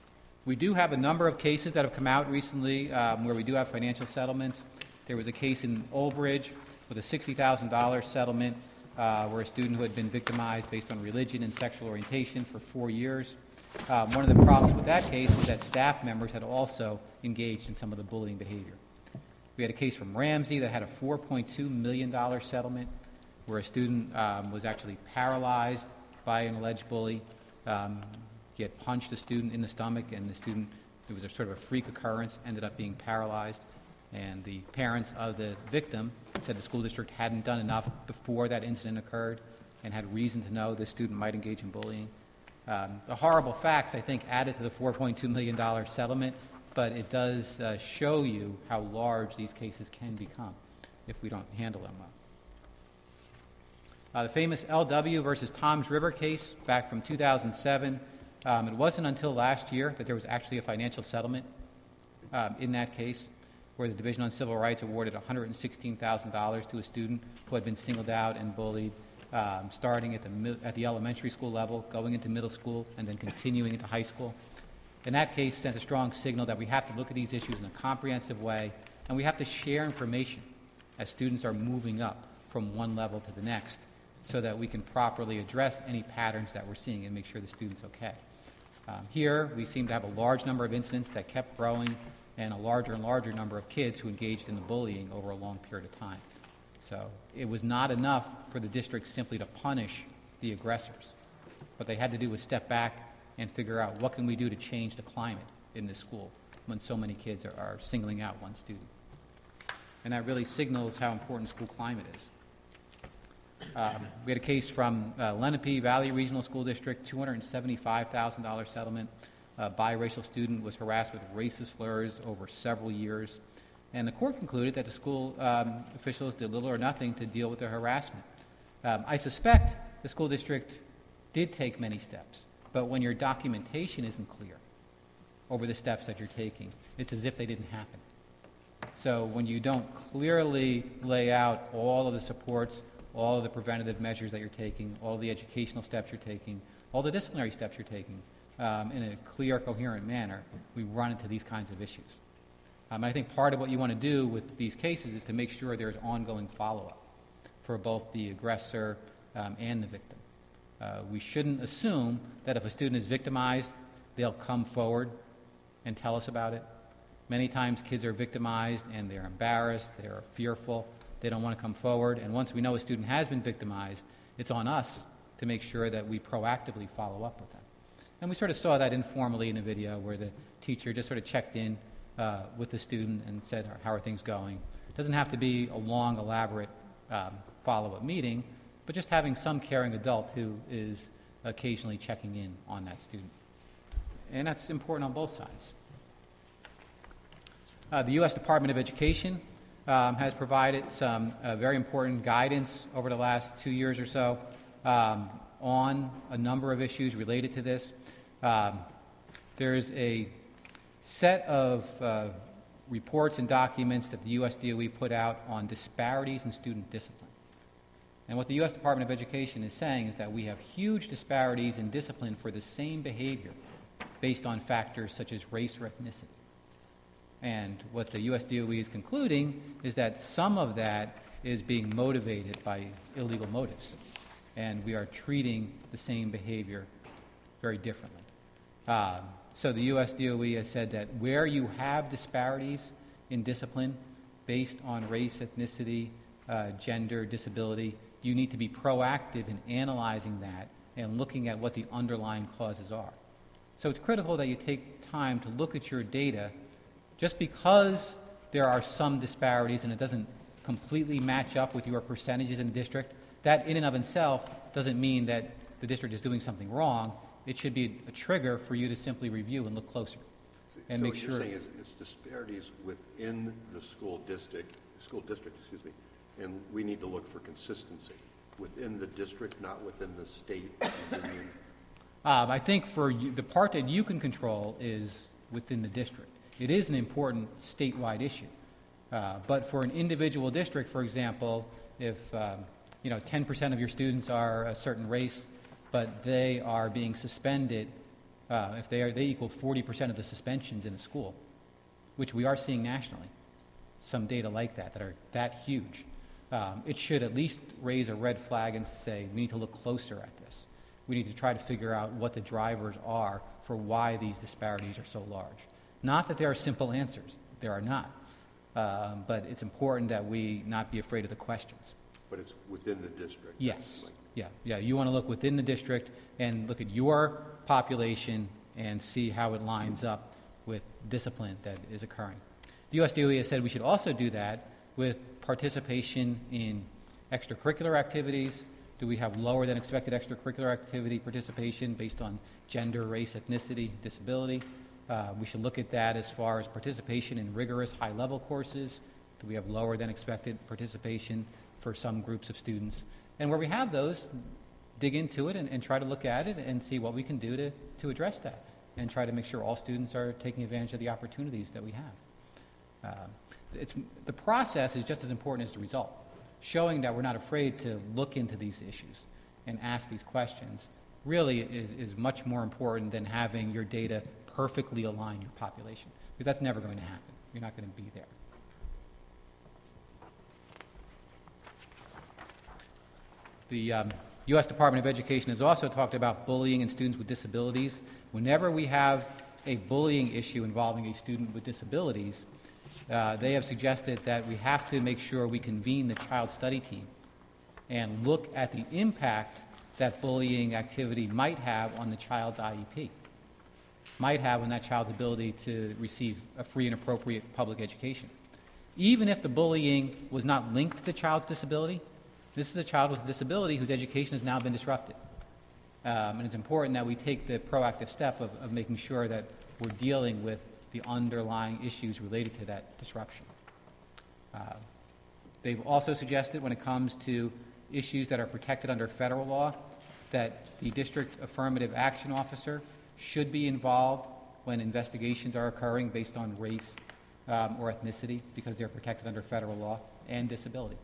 We do have a number of cases that have come out recently where we do have financial settlements. There was a case in Old Bridge with a $60,000 settlement where a student who had been victimized based on religion and sexual orientation for 4 years. One of the problems with that case was that staff members had also engaged in some of the bullying behavior. We had a case from Ramsey that had a $4.2 million settlement where a student was actually paralyzed by an alleged bully. He had punched a student in the stomach, and the student, it was a sort of a freak occurrence, ended up being paralyzed. And the parents of the victim said the school district hadn't done enough before that incident occurred and had reason to know this student might engage in bullying. The horrible facts, I think, added to the $4.2 million settlement, but it does show you how large these cases can become if we don't handle them well. The famous LW versus Toms River case back from 2007, it wasn't until last year that there was actually a financial settlement in that case where the Division on Civil Rights awarded $116,000 to a student who had been singled out and bullied, starting at the elementary school level, going into middle school, and then continuing into high school. And that case sent a strong signal that we have to look at these issues in a comprehensive way, and we have to share information as students are moving up from one level to the next so that we can properly address any patterns that we're seeing and make sure the student's okay. Here, we seem to have a large number of incidents that kept growing and a larger and larger number of kids who engaged in the bullying over a long period of time. So it was not enough for the district simply to punish the aggressors. What they had to do was step back and figure out what can we do to change the climate in this school when so many kids are singling out one student. And that really signals how important school climate is. We had a case from Lenape Valley Regional School District, $275,000 settlement. A biracial student was harassed with racist slurs over several years. And the court concluded that the school officials did little or nothing to deal with the harassment. I suspect the school district did take many steps, but when your documentation isn't clear over the steps that you're taking, it's as if they didn't happen. So when you don't clearly lay out all of the supports, all of the preventative measures that you're taking, all the educational steps you're taking, all the disciplinary steps you're taking in a clear, coherent manner, we run into these kinds of issues. I think part of what you want to do with these cases is to make sure there's ongoing follow-up for both the aggressor and the victim. We shouldn't assume that if a student is victimized, they'll come forward and tell us about it. Many times kids are victimized and they're embarrassed, they're fearful, they don't want to come forward, and once we know a student has been victimized, it's on us to make sure that we proactively follow up with them. And we sort of saw that informally in a video where the teacher just sort of checked in with the student and said, how are things going? It doesn't have to be a long, elaborate follow-up meeting, but just having some caring adult who is occasionally checking in on that student. And that's important on both sides. The U.S. Department of Education has provided some very important guidance over the last 2 years or so on a number of issues related to this. There's a set of reports and documents that the U.S. DOE put out on disparities in student discipline. And what the U.S. Department of Education is saying is that we have huge disparities in discipline for the same behavior based on factors such as race or ethnicity. And what the U.S. DOE is concluding is that some of that is being motivated by illegal motives. And we are treating the same behavior very differently. So the U.S. DOE has said that where you have disparities in discipline based on race, ethnicity, gender, disability, you need to be proactive in analyzing that and looking at what the underlying causes are. So it's critical that you take time to look at your data. Just because there are some disparities and it doesn't completely match up with your percentages in the district, that in and of itself doesn't mean that the district is doing something wrong. It should be a trigger for you to simply review and look closer and make sure. So what you're saying is it's disparities within the school district, and we need to look for consistency within the district, not within the state union. I think for you, the part that you can control is within the district. It is an important statewide issue. But for an individual district, for example, if 10% of your students are a certain race, but they are being suspended if they equal 40% of the suspensions in a school, which we are seeing nationally, some data like that are that huge, it should at least raise a red flag and say, we need to look closer at this. We need to try to figure out what the drivers are for why these disparities are so large. Not that there are simple answers. There are not. But it's important that we not be afraid of the questions. But it's within the district. Yes. Yeah. You want to look within the district and look at your population and see how it lines up with discipline that is occurring. The USDOE has said we should also do that with participation in extracurricular activities. Do we have lower than expected extracurricular activity participation based on gender, race, ethnicity, disability? We should look at that as far as participation in rigorous high-level courses. Do we have lower than expected participation for some groups of students? And where we have those, dig into it and try to look at it and see what we can do to address that and try to make sure all students are taking advantage of the opportunities that we have. The process is just as important as the result. Showing that we're not afraid to look into these issues and ask these questions really is much more important than having your data perfectly align your population, because that's never going to happen. You're not going to be there. The U.S. Department of Education has also talked about bullying in students with disabilities. Whenever we have a bullying issue involving a student with disabilities, they have suggested that we have to make sure we convene the child study team and look at the impact that bullying activity might have on the child's IEP, might have on that child's ability to receive a free and appropriate public education. Even if the bullying was not linked to the child's disability, this is a child with a disability whose education has now been disrupted. And it's important that we take the proactive step of making sure that we're dealing with the underlying issues related to that disruption. They've also suggested when it comes to issues that are protected under federal law that the district affirmative action officer should be involved when investigations are occurring based on race or ethnicity, because they're protected under federal law, and disability.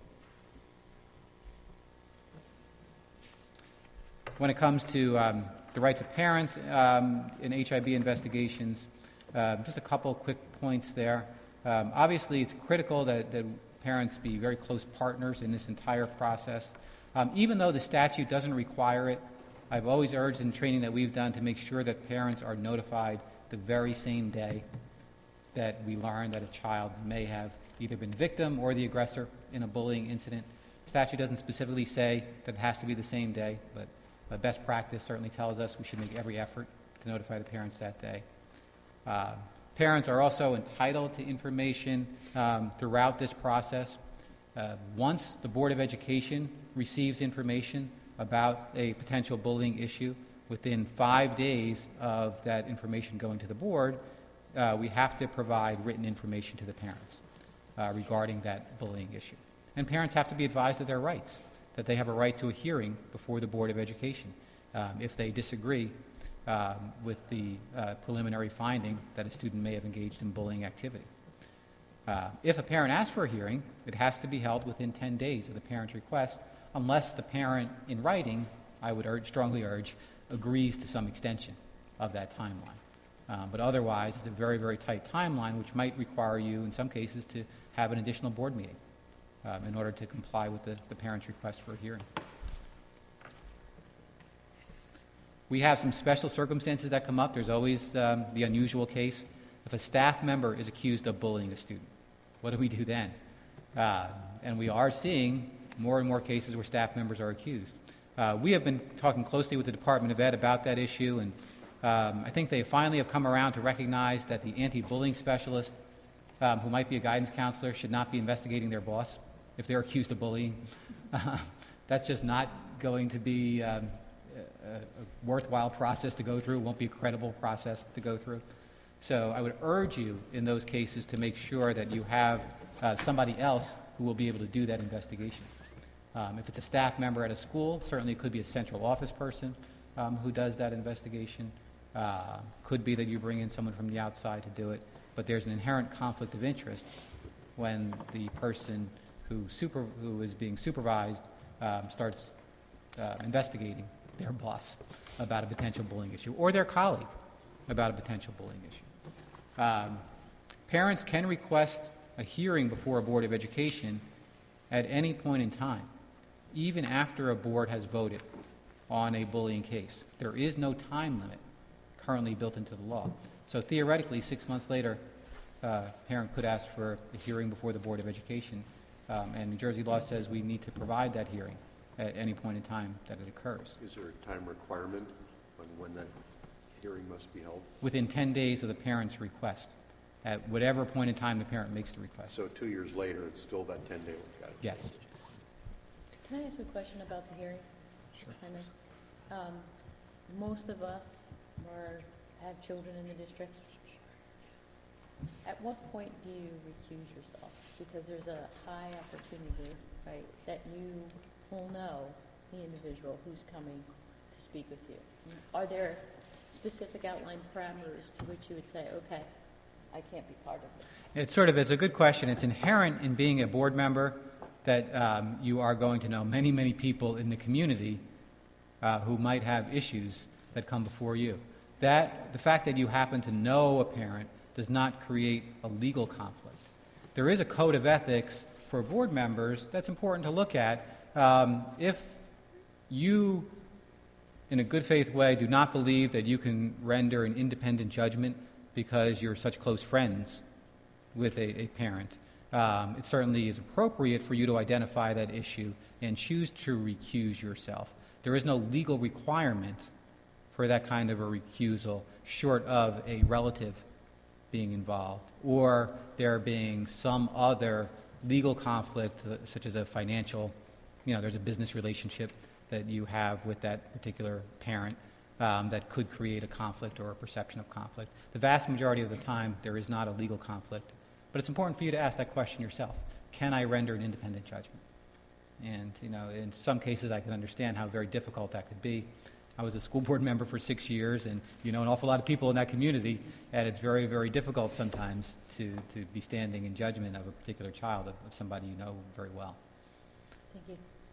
When it comes to the rights of parents in HIB investigations, just a couple quick points there. Obviously, it's critical that parents be very close partners in this entire process. Even though the statute doesn't require it, I've always urged in training that we've done to make sure that parents are notified the very same day that we learn that a child may have either been victim or the aggressor in a bullying incident. Statute doesn't specifically say that it has to be the same day, but best practice certainly tells us we should make every effort to notify the parents that day. Parents are also entitled to information throughout this process. Once the Board of Education receives information about a potential bullying issue, within 5 days of that information going to the board, we have to provide written information to the parents regarding that bullying issue. And parents have to be advised of their rights, that they have a right to a hearing before the Board of Education if they disagree with the preliminary finding that a student may have engaged in bullying activity. If a parent asks for a hearing, it has to be held within 10 days of the parent's request, unless the parent in writing, I would strongly urge, agrees to some extension of that timeline. But otherwise, it's a very, very tight timeline, which might require you, in some cases, to have an additional board meeting in order to comply with the parent's request for a hearing. We have some special circumstances that come up. There's always the unusual case. If a staff member is accused of bullying a student, what do we do then? And we are seeing more and more cases where staff members are accused. We have been talking closely with the Department of Ed about that issue, and I think they finally have come around to recognize that the anti-bullying specialist, who might be a guidance counselor, should not be investigating their boss if they're accused of bullying. That's just not going to be a worthwhile process to go through. It won't be a credible process to go through. So I would urge you in those cases to make sure that you have somebody else who will be able to do that investigation. If it's a staff member at a school, certainly it could be a central office person who does that investigation. Could be that you bring in someone from the outside to do it, but there's an inherent conflict of interest when the person who is being supervised starts investigating their boss about a potential bullying issue, or their colleague about a potential bullying issue. Parents can request a hearing before a Board of Education at any point in time, even after a board has voted on a bullying case. There is no time limit currently built into the law. So theoretically, 6 months later, a parent could ask for a hearing before the Board of Education, and New Jersey law says we need to provide that hearing at any point in time that it occurs. Is there a time requirement on when that hearing must be held? Within 10 days of the parent's request, at whatever point in time the parent makes the request. So 2 years later, it's still that 10-day window? Yes. Can I ask a question about the hearing? Sure. If I may? Most of us have children in the district. At what point do you recuse yourself? Because there's a high opportunity, right, that you will know the individual who's coming to speak with you. Are there specific outline parameters to which you would say, okay, I can't be part of this? It's a good question. It's inherent in being a board member that you are going to know many, many people in the community who might have issues that come before you. The fact that you happen to know a parent does not create a legal conflict. There is a code of ethics for board members that's important to look at. If you, in a good faith way, do not believe that you can render an independent judgment because you're such close friends with a parent, it certainly is appropriate for you to identify that issue and choose to recuse yourself. There is no legal requirement for that kind of a recusal short of a relative being involved or there being some other legal conflict, such as a financial, there's a business relationship that you have with that particular parent that could create a conflict or a perception of conflict. The vast majority of the time, there is not a legal conflict. But it's important for you to ask that question yourself. Can I render an independent judgment? And, in some cases, I can understand how very difficult that could be. I was a school board member for 6 years, and you know an awful lot of people in that community, and it's very, very difficult sometimes to be standing in judgment of a particular child, of somebody you know very well. Thank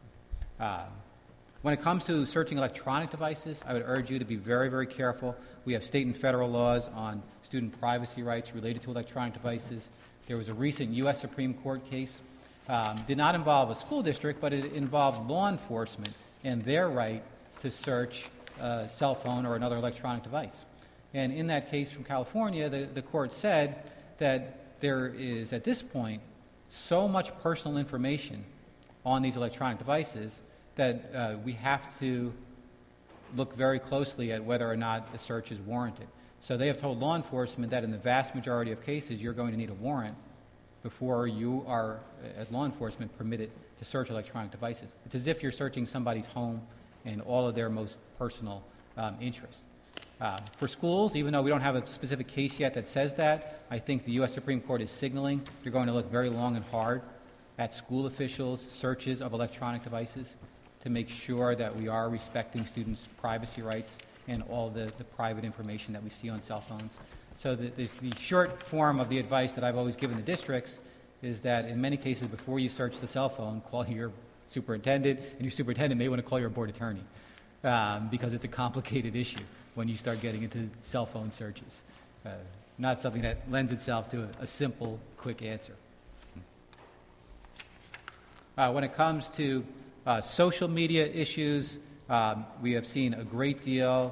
you. When it comes to searching electronic devices, I would urge you to be very, very careful. We have state and federal laws on student privacy rights related to electronic devices. There was a recent U.S. Supreme Court case. Did not involve a school district, but it involved law enforcement and their right to search a cell phone or another electronic device. And in that case from California, the court said that there is, at this point, so much personal information on these electronic devices that we have to look very closely at whether or not the search is warranted. So they have told law enforcement that in the vast majority of cases, you're going to need a warrant before you are, as law enforcement, permitted to search electronic devices. It's as if you're searching somebody's home and all of their most personal interests. For schools, even though we don't have a specific case yet that says that, I think the U.S. Supreme Court is signaling they're going to look very long and hard at school officials' searches of electronic devices to make sure that we are respecting students' privacy rights and all the private information that we see on cell phones. So the short form of the advice that I've always given the districts is that in many cases before you search the cell phone, call your superintendent, and your superintendent may want to call your board attorney because it's a complicated issue when you start getting into cell phone searches. Not something that lends itself to a simple, quick answer. When it comes to social media issues, we have seen a great deal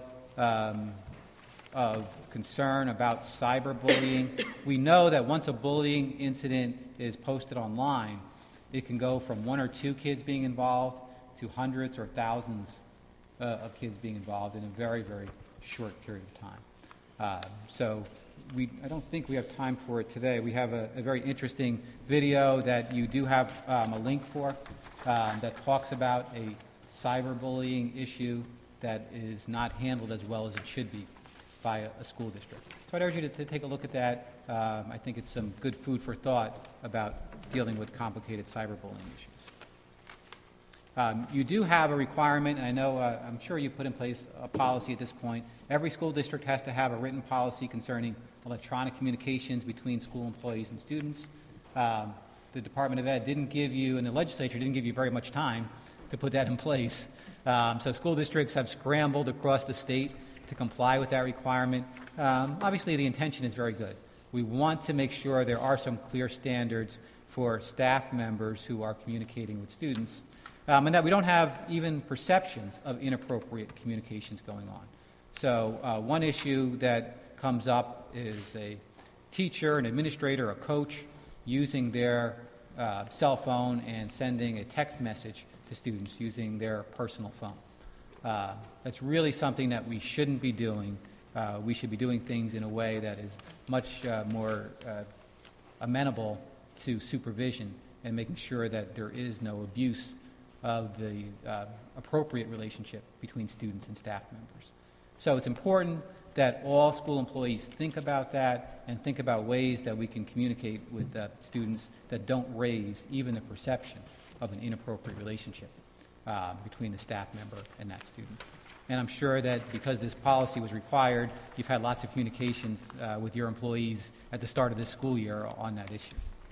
of concern about cyberbullying. We know that once a bullying incident is posted online, it can go from 1 or 2 kids being involved to hundreds or thousands of kids being involved in a very, very short period of time. So I don't think we have time for it today. We have a very interesting video that you do have a link for that talks about a cyberbullying issue that is not handled as well as it should be by a school district. So I'd urge you to take a look at that. I think it's some good food for thought about dealing with complicated cyberbullying issues. You do have a requirement, and I know, I'm sure you put in place a policy at this point. Every school district has to have a written policy concerning electronic communications between school employees and students. The Department of Ed didn't give you, and the legislature didn't give you very much time to put that in place. So school districts have scrambled across the state to comply with that requirement. Obviously, the intention is very good. We want to make sure there are some clear standards for staff members who are communicating with students, and that we don't have even perceptions of inappropriate communications going on. So one issue that comes up is a teacher, an administrator, a coach using their cell phone and sending a text message to students using their personal phone. That's really something that we shouldn't be doing. We should be doing things in a way that is much more amenable to supervision and making sure that there is no abuse of the appropriate relationship between students and staff members. So it's important that all school employees think about that and think about ways that we can communicate with students that don't raise even the perception of an inappropriate relationship between the staff member and that student. And I'm sure that because this policy was required, you've had lots of communications with your employees at the start of this school year on that issue.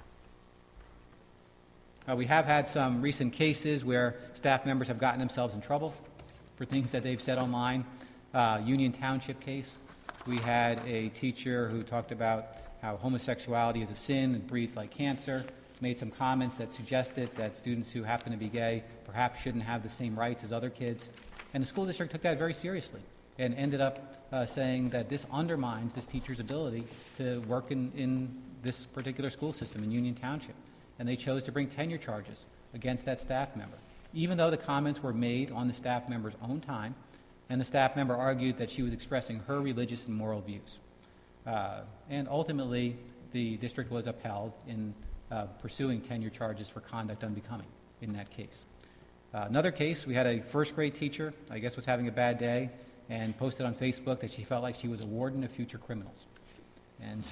We have had some recent cases where staff members have gotten themselves in trouble for things that they've said online. Union Township case, we had a teacher who talked about how homosexuality is a sin and breeds like cancer, made some comments that suggested that students who happen to be gay perhaps shouldn't have the same rights as other kids. And the school district took that very seriously and ended up saying that this undermines this teacher's ability to work in this particular school system in Union Township. And they chose to bring tenure charges against that staff member, even though the comments were made on the staff member's own time, and the staff member argued that she was expressing her religious and moral views. And ultimately, the district was upheld in pursuing tenure charges for conduct unbecoming in that case. Another case, we had a first grade teacher, I guess was having a bad day, and posted on Facebook that she felt like she was a warden of future criminals. And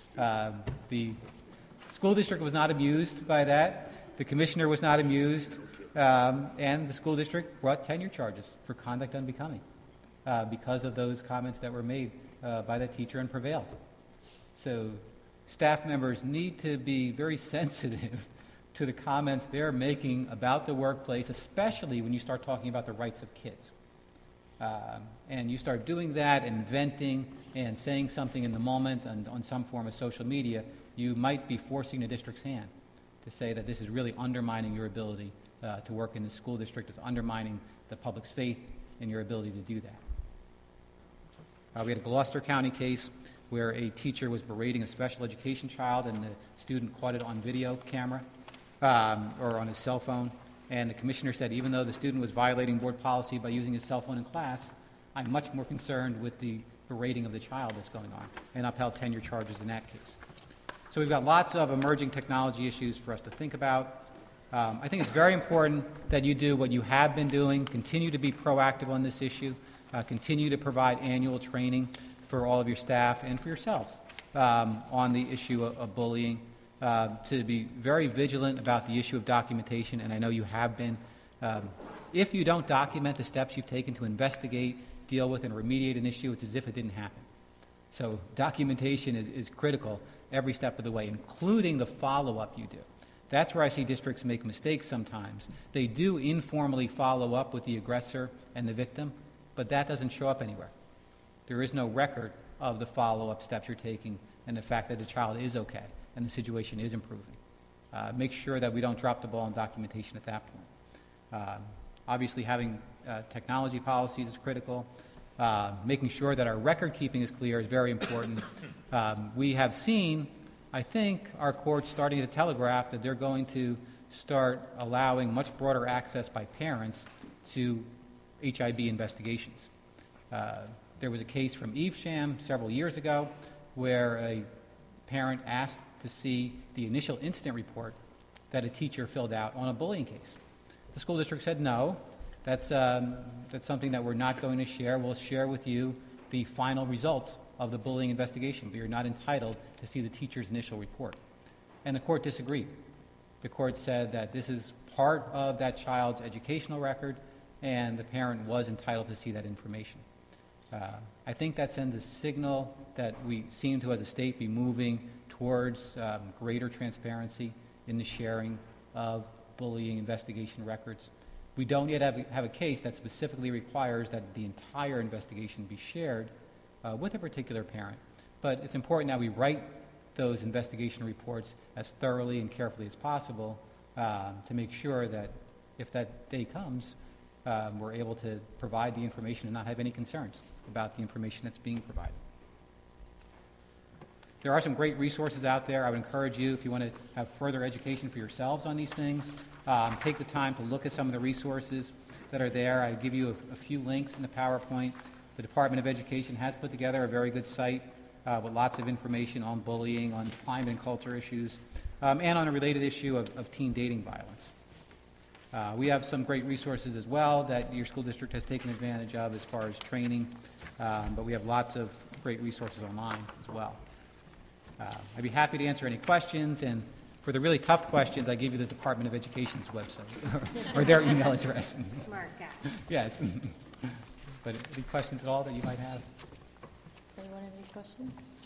the school district was not amused by that. The commissioner was not amused. And the school district brought tenure charges for conduct unbecoming because of those comments that were made by that teacher and prevailed. So staff members need to be very sensitive to the comments they're making about the workplace, especially when you start talking about the rights of kids. And you start doing that and venting and saying something in the moment on some form of social media, you might be forcing the district's hand to say that this is really undermining your ability to work in the school district. It's undermining the public's faith in your ability to do that. We had a Gloucester County case where a teacher was berating a special education child and the student caught it on video camera or on his cell phone. And the commissioner said even though the student was violating board policy by using his cell phone in class, I'm much more concerned with the berating of the child that's going on, and upheld tenure charges in that case. So we've got lots of emerging technology issues for us to think about. I think it's very important that you do what you have been doing, continue to be proactive on this issue, continue to provide annual training for all of your staff and for yourselves on the issue of bullying, to be very vigilant about the issue of documentation, and I know you have been. If you don't document the steps you've taken to investigate, deal with, and remediate an issue, it's as if it didn't happen. So documentation is critical every step of the way, including the follow-up you do. That's where I see districts make mistakes sometimes. They do informally follow up with the aggressor and the victim, but that doesn't show up anywhere. There is no record of the follow-up steps you're taking and the fact that the child is okay and the situation is improving. Make sure that we don't drop the ball on documentation at that point. Obviously, having technology policies is critical. Making sure that our record keeping is clear is very important. We have seen, I think, our courts starting to telegraph that they're going to start allowing much broader access by parents to HIB investigations. There was a case from Evesham several years ago where a parent asked to see the initial incident report that a teacher filled out on a bullying case. The school district said no. That's something that we're not going to share. We'll share with you the final results of the bullying investigation, but you're not entitled to see the teacher's initial report. And the court disagreed. The court said that this is part of that child's educational record, and the parent was entitled to see that information. I think that sends a signal that we seem to, as a state, be moving towards greater transparency in the sharing of bullying investigation records. We don't yet have a case that specifically requires that the entire investigation be shared with a particular parent. But it's important that we write those investigation reports as thoroughly and carefully as possible to make sure that if that day comes, we're able to provide the information and not have any concerns about the information that's being provided. There are some great resources out there. I would encourage you, if you want to have further education for yourselves on these things, take the time to look at some of the resources that are there. I give you a few links in the PowerPoint. The Department of Education has put together a very good site with lots of information on bullying, on climate and culture issues, and on a related issue of teen dating violence. We have some great resources as well that your school district has taken advantage of as far as training, but we have lots of great resources online as well. I'd be happy to answer any questions, and for the really tough questions, I give you the Department of Education's website or their email address. Smart guy. Yes. But any questions at all that you might have? Does anyone have any questions?